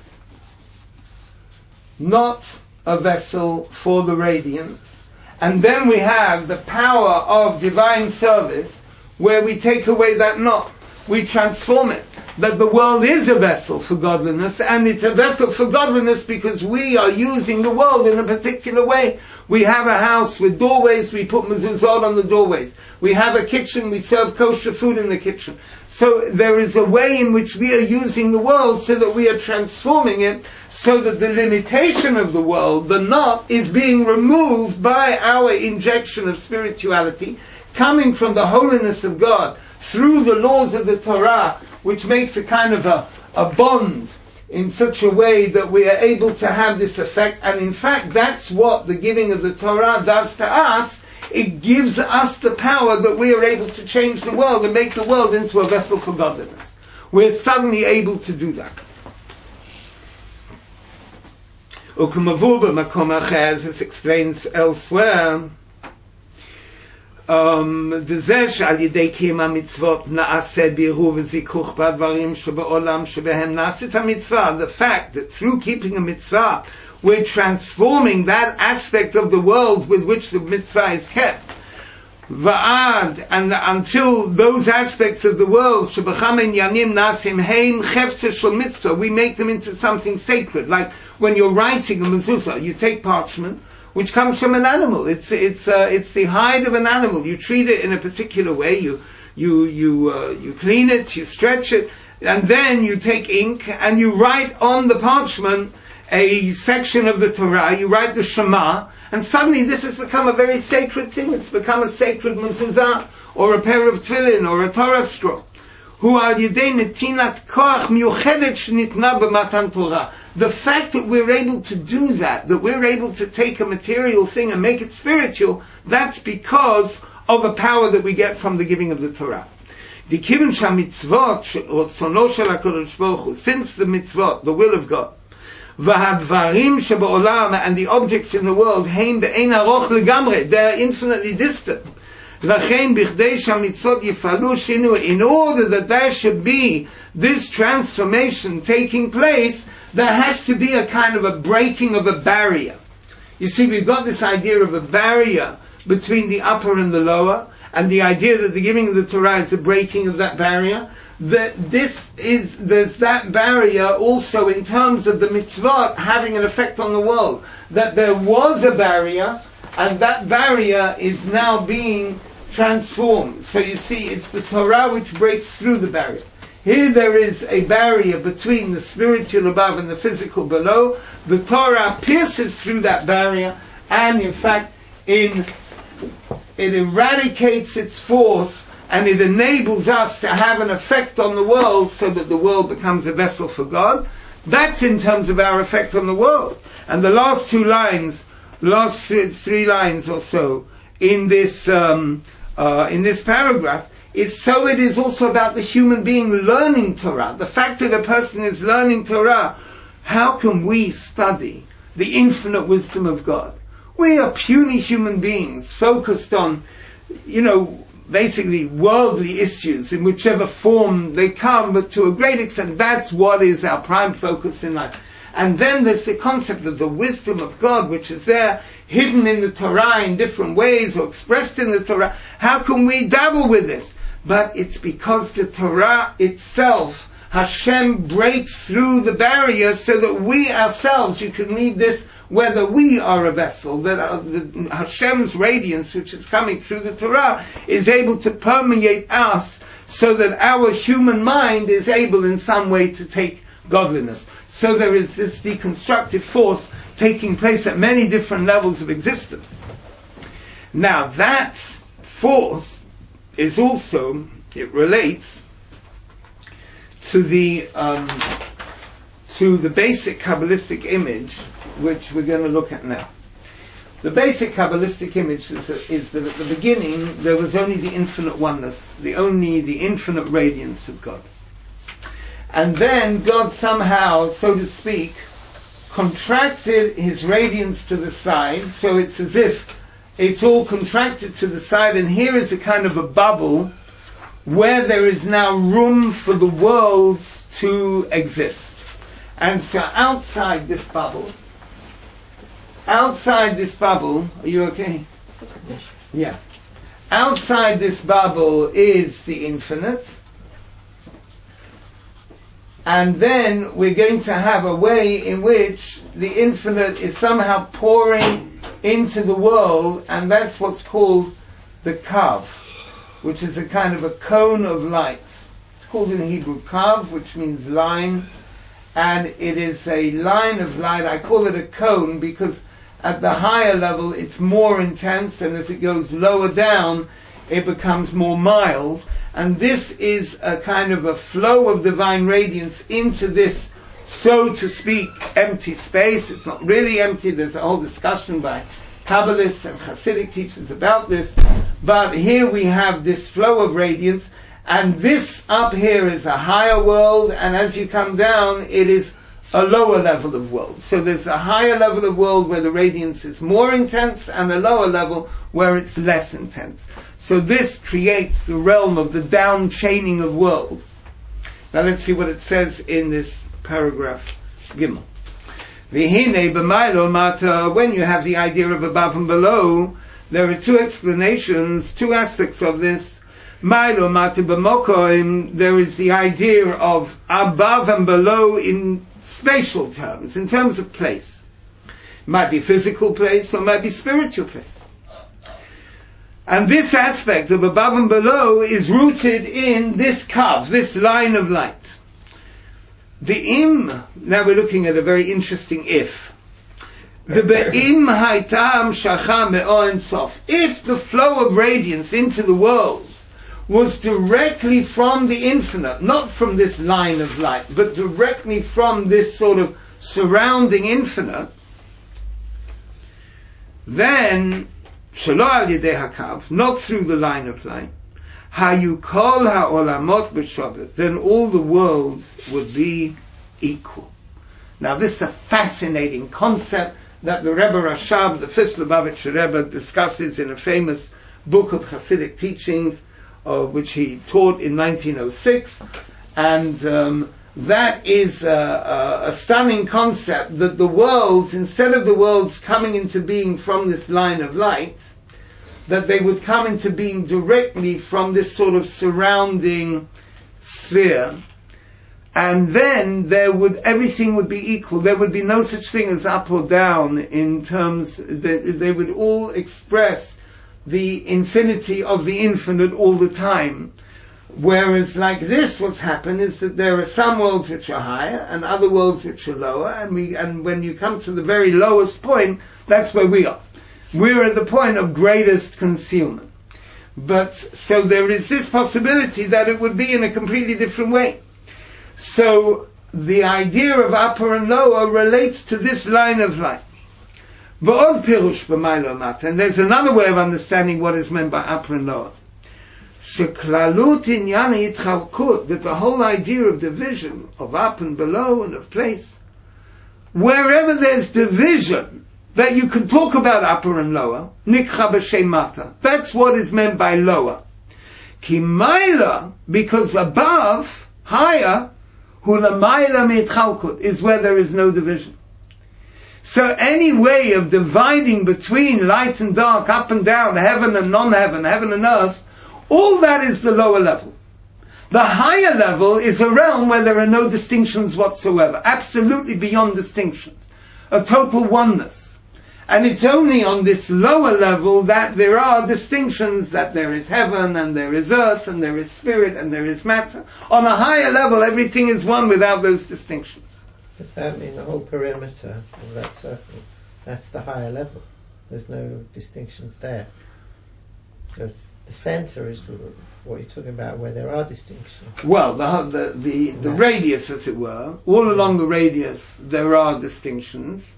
S1: Not a vessel for the radiance. And then we have the power of divine service where we take away that knot. We transform it. That the world is a vessel for godliness, and it's a vessel for godliness because we are using the world in a particular way. We have a house with doorways, we put mezuzot on the doorways. We have a kitchen, we serve kosher food in the kitchen. So there is a way in which we are using the world so that we are transforming it, so that the limitation of the world, the knot, is being removed by our injection of spirituality, coming from the holiness of God, through the laws of the Torah, which makes a kind of a, a bond in such a way that we are able to have this effect. And in fact, that's what the giving of the Torah does to us. It gives us the power that we are able to change the world and make the world into a vessel for godliness. We're suddenly able to do that. As it explains elsewhere, Um, the fact that through keeping a mitzvah, we're transforming that aspect of the world with which the mitzvah is kept. Va'ad, and until those aspects of the world, we make them into something sacred. Like when you're writing a mezuzah, you take parchment, which comes from an animal. It's it's uh, it's the hide of an animal. You treat it in a particular way. You you you uh, you clean it, you stretch it, and then you take ink and you write on the parchment a section of the Torah. You write the Shema, and suddenly this has become a very sacred thing. It's become a sacred mezuzah, or a pair of tefillin, or a Torah scroll. Hu al yedei netinat koach miuchedet shnitna b'matan Torah. The fact that we're able to do that, that we're able to take a material thing and make it spiritual, that's because of a power that we get from the giving of the Torah. Since the mitzvot, the will of God, והדברים שבעולם, and the objects in the world, הם באין ארוך לגמרי, they are infinitely distant. לכן בכדי שהמצוות יפעלו שינוי, in order that there should be this transformation taking place, there has to be a kind of a breaking of a barrier. You see, we've got this idea of a barrier between the upper and the lower, and the idea that the giving of the Torah is the breaking of that barrier. That this is, there's that barrier also in terms of the mitzvot having an effect on the world. That there was a barrier, and that barrier is now being transformed. So you see, it's the Torah which breaks through the barrier. Here there is a barrier between the spiritual above and the physical below. The Torah pierces through that barrier, and in fact, in, it eradicates its force, and it enables us to have an effect on the world so that the world becomes a vessel for God. That's in terms of our effect on the world. And the last two lines, the last three, three lines or so in this um, uh, in this paragraph, is so it is also about the human being learning Torah. The fact that a person is learning Torah, how can we study the infinite wisdom of God? We are puny human beings focused on, you know, basically worldly issues in whichever form they come, but to a great extent that's what is our prime focus in life. And then there's the concept of the wisdom of God, which is there, hidden in the Torah in different ways, or expressed in the Torah. How can we dabble with this? But it's because the Torah itself, Hashem breaks through the barrier so that we ourselves, you can read this whether we are a vessel, that uh, the, Hashem's radiance, which is coming through the Torah, is able to permeate us so that our human mind is able in some way to take godliness. So there is this deconstructive force taking place at many different levels of existence. Now that force is also, it relates to the um, to the basic Kabbalistic image which we're going to look at now. The basic Kabbalistic image is, is that at the beginning there was only the infinite oneness, the only the infinite radiance of God. And then God somehow, so to speak, contracted his radiance to the side, so it's as if it's all contracted to the side, and here is a kind of a bubble where there is now room for the worlds to exist. And so outside this bubble, outside this bubble, are you okay? Yeah. Outside this bubble is the infinite. And then we're going to have a way in which the infinite is somehow pouring into the world, and that's what's called the kav, which is a kind of a cone of light. It's called in Hebrew kav, which means line, and it is a line of light. I call it a cone because at the higher level it's more intense, and as it goes lower down it becomes more mild. And this is a kind of a flow of divine radiance into this, so to speak, empty space. It's not really empty. There's a whole discussion by Kabbalists and Hasidic teachers about this. But here we have this flow of radiance, and this up here is a higher world, and as you come down, it is a lower level of world. So there's a higher level of world where the radiance is more intense, and a lower level where it's less intense. So this creates the realm of the down chaining of worlds. Now let's see what it says in this paragraph Gimel. V'hinei b'maylo mata, when you have the idea of above and below, there are two explanations, two aspects of this. Maylo mata b'mokoim, there is the idea of above and below in spatial terms, in terms of place. It might be physical place, or it might be spiritual place. And this aspect of above and below is rooted in this kav, this line of light. The im, now we're looking at a very interesting if. The be'im haitam shacham me'oin sof. If the flow of radiance into the worlds was directly from the infinite, not from this line of light, but directly from this sort of surrounding infinite, then shelo al yedei hakav, not through the line of light, hayu kol ha'olamot b'shavet, then all the worlds would be equal. Now this is a fascinating concept that the Rebbe Rashab, the fifth Lubavitcher Rebbe, discusses in a famous book of Hasidic teachings, uh, which he taught in nineteen oh six, and um, that is a, a, a stunning concept that the worlds, instead of the worlds coming into being from this line of light, that they would come into being directly from this sort of surrounding sphere, and then there would, everything would be equal. There would be no such thing as up or down in terms, they, they would all express the infinity of the infinite all the time. Whereas like this, what's happened is that there are some worlds which are higher and other worlds which are lower, and we, and when you come to the very lowest point, that's where we are. We're at the point of greatest concealment. But, so there is this possibility that it would be in a completely different way. So, the idea of upper and lower relates to this line of light. V'od pirush b'maylo mata, and there's another way of understanding what is meant by upper and lower. Sheklalut inyan yitchalkut, that the whole idea of division, of up and below and of place, wherever there's division, that you can talk about upper and lower, nikcha b'shem mata. That's what is meant by lower. Ki mayla, because above, higher, hula mayla mitchalkut, is where there is no division. So any way of dividing between light and dark, up and down, heaven and non-heaven, heaven and earth, all that is the lower level. The higher level is a realm where there are no distinctions whatsoever, absolutely beyond distinctions, a total oneness. And it's only on this lower level that there are distinctions, that there is heaven and there is earth and there is spirit and there is matter. On a higher level, everything is one without those distinctions.
S5: Does that mean the whole perimeter of that circle, that's the higher level? There's no distinctions there. So it's, the center is what you're talking about, where there are distinctions.
S1: Well, the the the, the radius, as it were, all along the radius there are distinctions,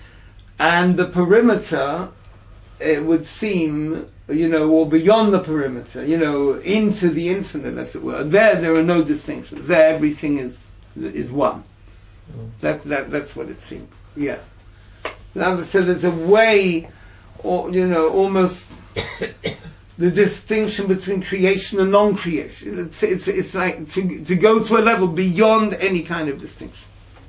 S1: and the perimeter, it would seem, you know, or beyond the perimeter, you know, into the infinite, as it were. There, there are no distinctions. There, everything is is one. Mm. That that that's what it seems. Yeah. Now, so there's a way, or you know, almost. The distinction between creation and non-creation. It's, it's, it's like to, to go to a level beyond any kind of distinction.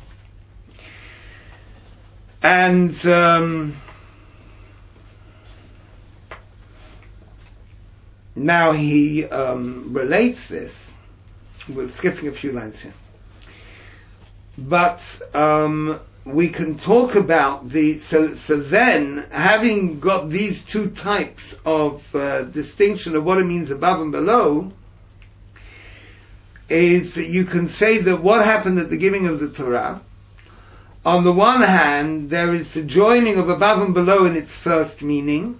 S1: And um, now he um, relates this. We're skipping a few lines here. But um, we can talk about the, so, so then, having got these two types of uh, distinction of what it means above and below, is that you can say that what happened at the giving of the Torah, on the one hand, there is the joining of above and below in its first meaning.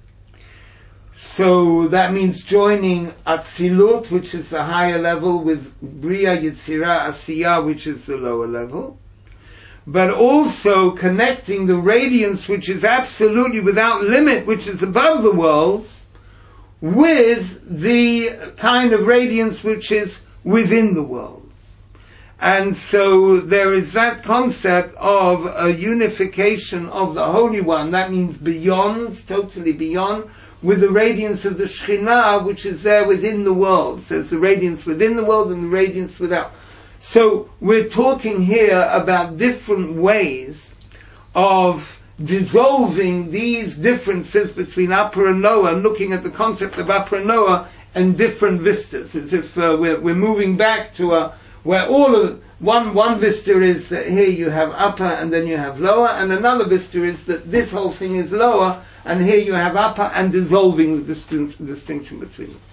S1: So that means joining Atzilut, which is the higher level, with Bria, Yetzirah, Asiyah, which is the lower level. But also connecting the radiance, which is absolutely without limit, which is above the worlds, with the kind of radiance which is within the worlds. And so there is that concept of a unification of the Holy One, that means beyond, totally beyond, with the radiance of the Shekhinah, which is there within the worlds. There's the radiance within the world and the radiance without. So we're talking here about different ways of dissolving these differences between upper and lower, and looking at the concept of upper and lower and different vistas, as if uh, we're, we're moving back to a, where all of, one, one vista is that here you have upper and then you have lower, and another vista is that this whole thing is lower, and here you have upper, and dissolving the distin- distinction between them.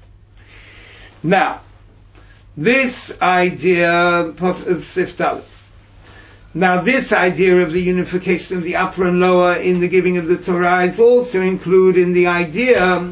S1: Now, this idea, now this idea of the unification of the upper and lower in the giving of the Torah is also included in the idea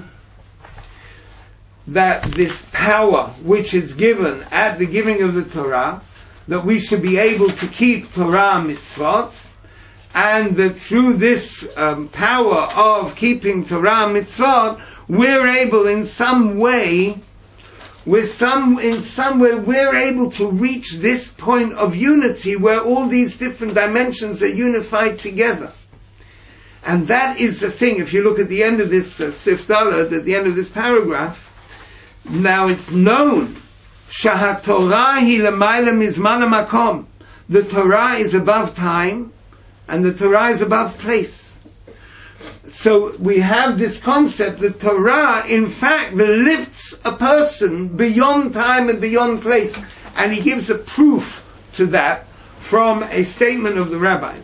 S1: that this power which is given at the giving of the Torah, that we should be able to keep Torah mitzvot, and that through this um, power of keeping Torah mitzvot, we're able in some way, we're some, in some way we're able to reach this point of unity where all these different dimensions are unified together. And that is the thing. If you look at the end of this uh, Sif Daled, at the end of this paragraph, now it's known, Shahat Torah hi l'mayla mizman hamakom. The Torah is above time, and the Torah is above place. So we have this concept that Torah, in fact, lifts a person beyond time and beyond place. And he gives a proof to that from a statement of the rabbis,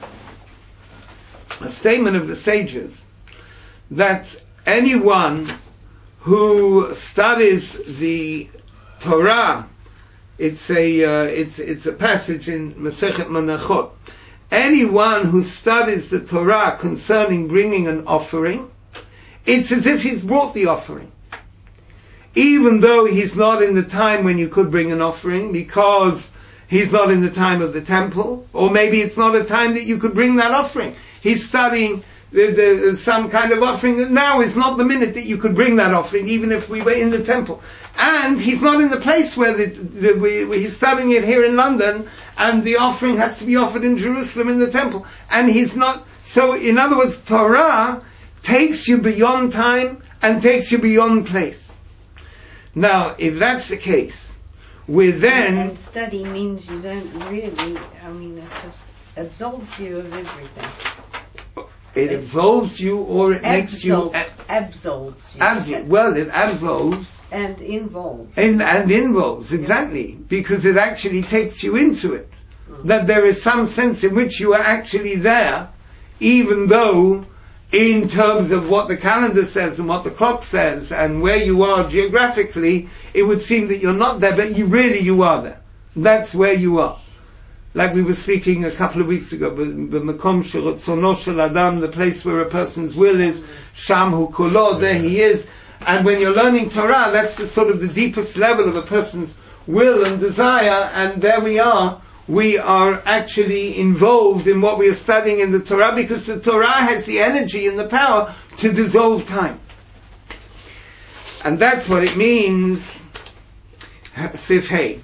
S1: a statement of the sages, that anyone who studies the Torah, it's a uh, it's it's a passage in Masechet Menachot. Anyone who studies the Torah concerning bringing an offering, it's as if he's brought the offering. Even though he's not in the time when you could bring an offering, because he's not in the time of the temple, or maybe it's not a time that you could bring that offering. He's studying the, the, some kind of offering that now is not the minute that you could bring that offering, even if we were in the temple. And he's not in the place where, the, the, we, where he's studying it here in London, and the offering has to be offered in Jerusalem in the temple. And he's not, so in other words, Torah takes you beyond time and takes you beyond place. Now, if that's the case, we then...
S2: And study means you don't really, I mean, it just absolves you of everything.
S1: It absolves you, or it makes you...
S2: Absolves, absolves you.
S1: Absol- well, it absolves...
S2: And involves.
S1: And, and involves, exactly. Because it actually takes you into it. Mm. That there is some sense in which you are actually there, even though, in terms of what the calendar says and what the clock says, and where you are geographically, it would seem that you're not there, but you really, you are there. That's where you are. Like we were speaking a couple of weeks ago, the Makom Shirotzono Shel Adam, the place where a person's will is, Sham Hu Kolo, there he is. And when you're learning Torah, that's the sort of the deepest level of a person's will and desire, and there we are. We are actually involved in what we are studying in the Torah, because the Torah has the energy and the power to dissolve time. And that's what it means, Sif Hey.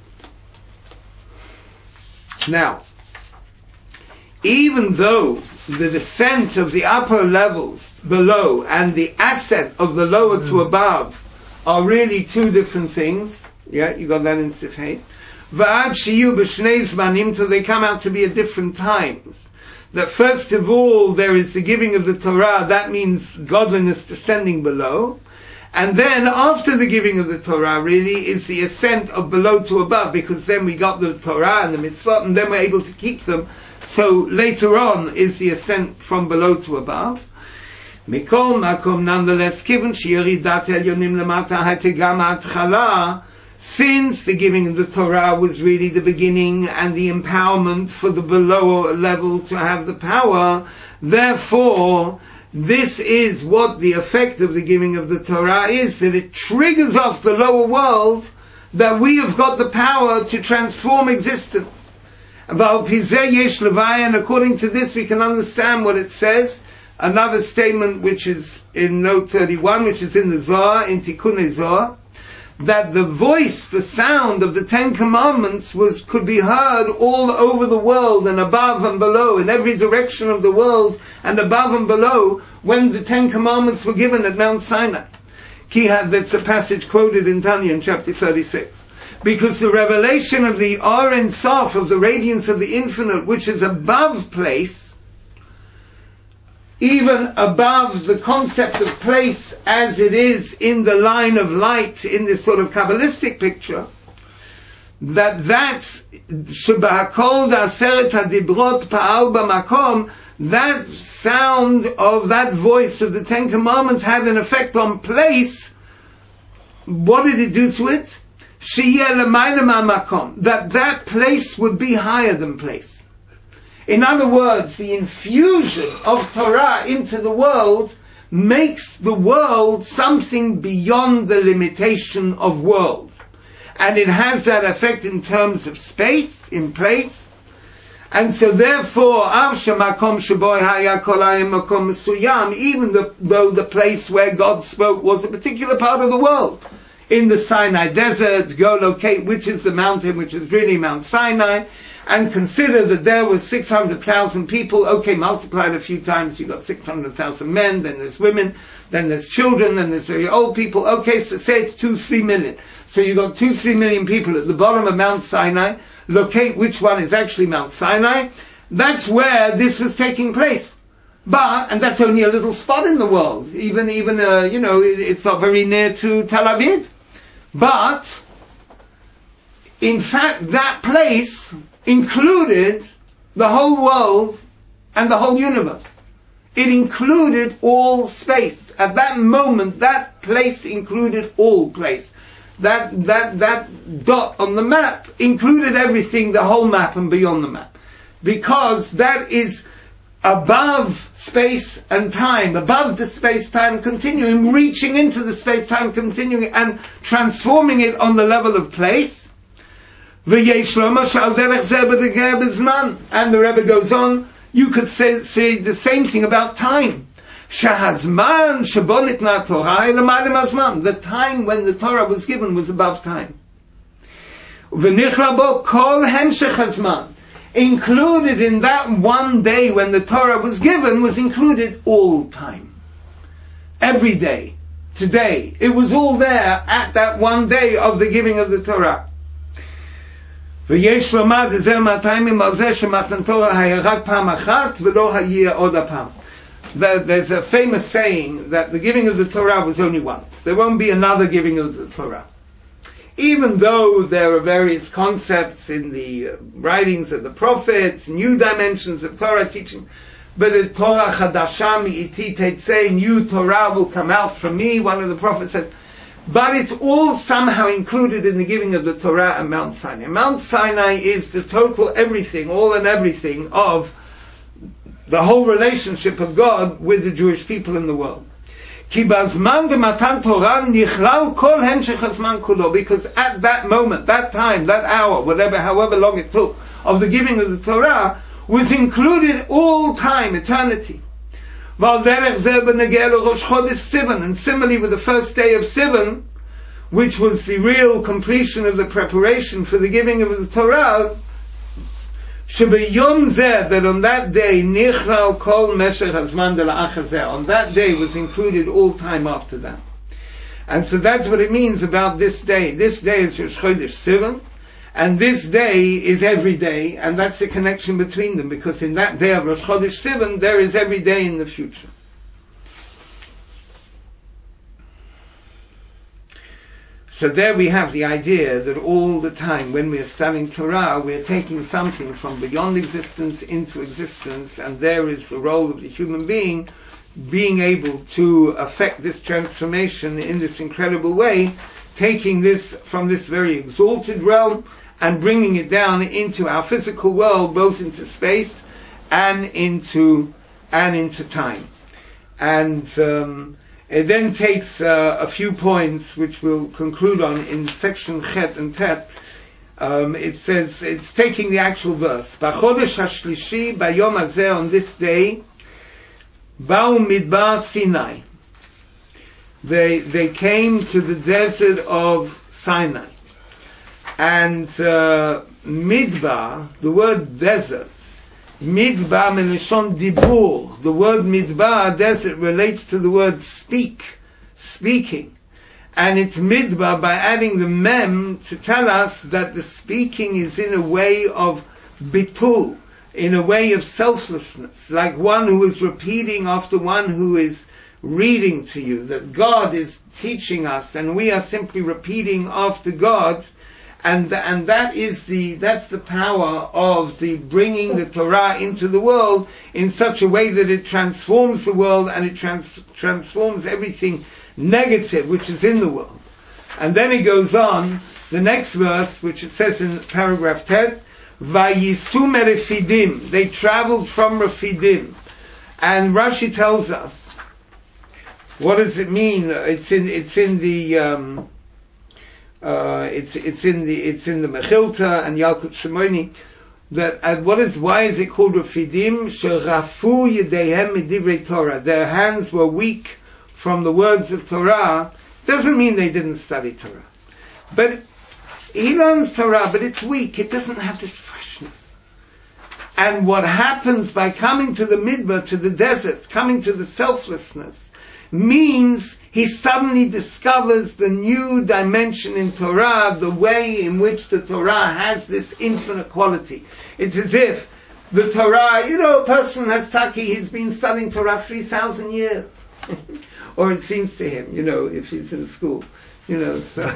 S1: Now, even though the descent of the upper levels below and the ascent of the lower mm. to above are really two different things, yeah, you got that in Sif Hey, V'ad shiyu b'shnei zmanim, till they come out to be at different times. That first of all there is the giving of the Torah, that means godliness descending below. And then after the giving of the Torah really is the ascent of below to above, because then we got the Torah and the mitzvot, and then we're able to keep them. So later on is the ascent from below to above. Mikol makom, nonetheless, given sheyeridat elyonim lemata hayte gam ha'atchala, since the giving of the Torah was really the beginning and the empowerment for the below level to have the power, therefore this is what the effect of the giving of the Torah is, that it triggers off the lower world, that we have got the power to transform existence. And according to this we can understand what it says. Another statement which is in note thirty-one, which is in the Zohar, in Tikkunei Zohar, that the voice, the sound of the Ten Commandments was could be heard all over the world and above and below, in every direction of the world and above and below, when the Ten Commandments were given at Mount Sinai. Kihad, that's a passage quoted in Tanya in chapter thirty-six. Because the revelation of the Or Ein Sof, of the radiance of the infinite, which is above place, even above the concept of place as it is in the line of light in this sort of Kabbalistic picture, that that Shebahakol Da'aseret HaDibrot Pa'al B'makom, that sound of that voice of the Ten Commandments had an effect on place. What did it do to it? Sheyeh L'mayla Ma'makom, that that place would be higher than place. In other words, the infusion of Torah into the world makes the world something beyond the limitation of world. And it has that effect in terms of space, in place. And so therefore, even the, though the place where God spoke was a particular part of the world, in the Sinai desert, go locate which is the mountain, which is really Mount Sinai, and consider that there was six hundred thousand people. Okay, multiply it a few times, you've got six hundred thousand men, then there's women, then there's children, then there's very old people. Okay, so say it's two, three million. So you've got two, three million people at the bottom of Mount Sinai. Locate which one is actually Mount Sinai. That's where this was taking place. But, and that's only a little spot in the world. Even, even, uh, you know, it, it's not very near to Tel Aviv. But, in fact, that place included the whole world and the whole universe. It included all space. At that moment, that place included all place. That, that, that dot on the map included everything, the whole map and beyond the map. Because that is above space and time, above the space-time continuum, reaching into the space-time continuum and transforming it on the level of place. And the Rebbe goes on, you could say, say the same thing about time. The time when the Torah was given was above time. Included in that one day when the Torah was given was included all time. Every day. Today. It was all there at that one day of the giving of the Torah. There's a famous saying that the giving of the Torah was only once. There won't be another giving of the Torah. Even though there are various concepts in the uh, writings of the prophets, new dimensions of Torah teaching, but the Torah Chadasha mi'iti tetzei, new Torah will come out from me, one of the prophets says. But it's all somehow included in the giving of the Torah at Mount Sinai. Mount Sinai is the total everything, all and everything of the whole relationship of God with the Jewish people in the world. Because at that moment, that time, that hour, whatever, however long it took, of the giving of the Torah, was included all time, eternity. And similarly with the first day of Sivan, which was the real completion of the preparation for the giving of the Torah, that on that day, on that day was included all time after that. And so that's what it means about this day. This day is Rosh Chodesh Sivan, and this day is every day, and that's the connection between them, because in that day of Rosh Chodesh Sivan, there is every day in the future. So there we have the idea that all the time when we are studying Torah, we are taking something from beyond existence into existence, and there is the role of the human being being able to affect this transformation in this incredible way, taking this from this very exalted realm and bringing it down into our physical world, both into space and into and into time. And um, it then takes uh, a few points which we'll conclude on in section Chet and Tet. Um, it says, it's taking the actual verse. B'chodesh hashlishi bayom hazeh, on this day, ba'u midbar Sinai. They, they came to the desert of Sinai. And uh, midbar, the word desert, midbar melishon dibur, the word midbar, desert, relates to the word speak, speaking. And it's midbar by adding the mem to tell us that the speaking is in a way of bitul, in a way of selflessness, like one who is repeating after one who is reading to you, that God is teaching us and we are simply repeating after God. And th- and that is the that's the power of the bringing the Torah into the world in such a way that it transforms the world and it trans- transforms everything negative which is in the world. And then it goes on, the next verse, which it says in paragraph ten, Vayisu merefidim, they traveled from Refidim. And Rashi tells us, what does it mean? It's in it's in the um, Uh, it's it's in the it's in the Mechilta and Yalkut Shimoni that uh, what is why is it called Refidim? Sherafu yedehem midivrei Torah. Their hands were weak from the words of Torah Doesn't mean they didn't study Torah. But he learns Torah, but it's weak. It doesn't have this freshness. And what happens by coming to the midbar, to the desert, coming to the selflessness, means he suddenly discovers the new dimension in Torah, the way in which the Torah has this infinite quality. It's as if the Torah, you know, a person has taki, he's been studying Torah three thousand years. Or it seems to him, you know, if he's in school. You know, so,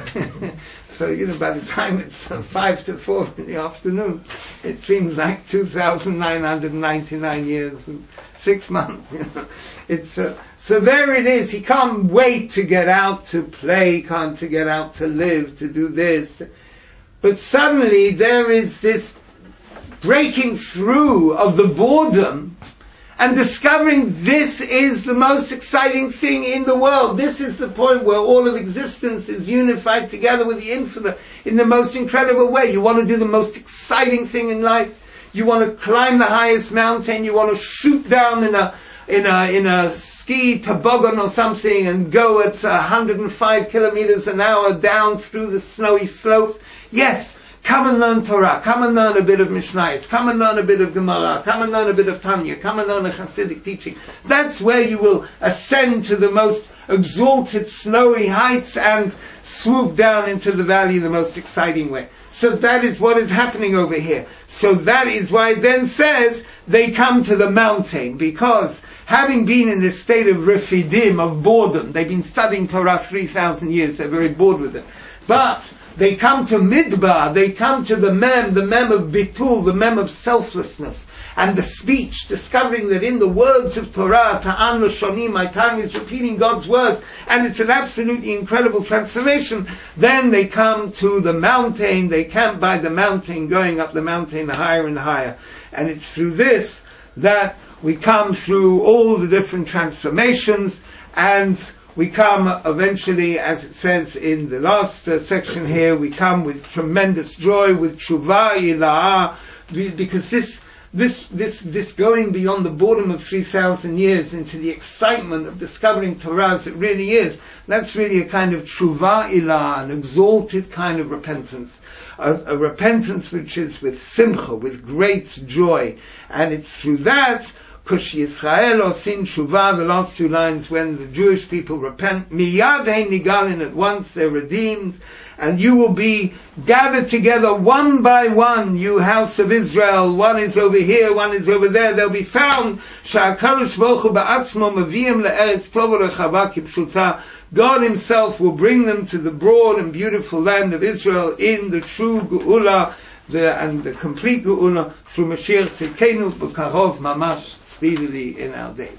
S1: so, you know, by the time it's uh, five to four in the afternoon, it seems like two thousand nine hundred ninety-nine years and six months, you know. It's, uh, so there it is. He can't wait to get out to play, can't to get out to live, to do this. To, but suddenly there is this breaking through of the boredom and discovering this is the most exciting thing in the world. This is the point where all of existence is unified together with the infinite in the most incredible way. You want to do the most exciting thing in life. You want to climb the highest mountain. You want to shoot down in a in a in a ski toboggan or something and go at one hundred five kilometers an hour down through the snowy slopes. Yes. Come and learn Torah. Come and learn a bit of Mishnayos. Come and learn a bit of Gemara. Come and learn a bit of Tanya. Come and learn a Hasidic teaching. That's where you will ascend to the most exalted snowy heights and swoop down into the valley in the most exciting way. So that is what is happening over here. So that is why it then says they come to the mountain, because having been in this state of refidim, of boredom, they've been studying Torah three thousand years, they're very bored with it. But they come to midbar, they come to the mem, the mem of bitul, the mem of selflessness, and the speech, discovering that in the words of Torah, ta'an l'shonim, my tongue is repeating God's words, and it's an absolutely incredible transformation. Then they come to the mountain, they camp by the mountain, going up the mountain higher and higher. And it's through this that we come through all the different transformations, and we come eventually, as it says in the last uh, section here, we come with tremendous joy, with tshuva ila'ah, because this, this, this, this going beyond the boredom of three thousand years into the excitement of discovering Torah as it really is, that's really a kind of tshuva ila'ah, an exalted kind of repentance. A, a repentance which is with simcha, with great joy. And it's through that, Kush Yisrael osin tshuva, the last two lines, when the Jewish people repent, miyad hein nigalin, at once they're redeemed, and you will be gathered together one by one, you house of Israel. One is over here, one is over there. They'll be found. Sha'akadosh Baruch Hu ba'atzmo maviyim le'eretz tova rechava kipshuta. God Himself will bring them to the broad and beautiful land of Israel in the true Geula, the, and the complete Geula through Mashiach Tzidkenu b'karov mamash, speedily in our days.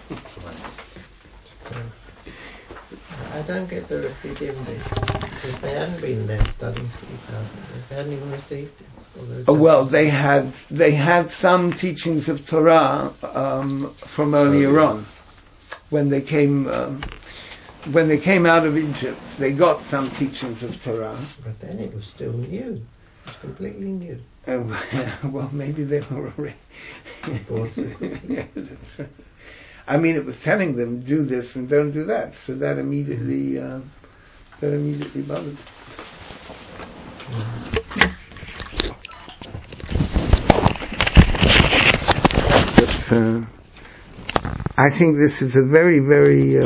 S5: I don't get the refidim bit, because they hadn't been there studying three thousand years. They hadn't even received it.
S1: Oh, well, they had they had some teachings of Torah um, from earlier on, when they came um, when they came out of Egypt. They got some teachings of Torah,
S5: but then it was still new. It was completely new.
S1: Uh, well, maybe they were already. Yeah, that's right. I mean, it was telling them, do this and don't do that. So that immediately, uh, that immediately bothered them. But, uh, I think this is a very, very... Uh,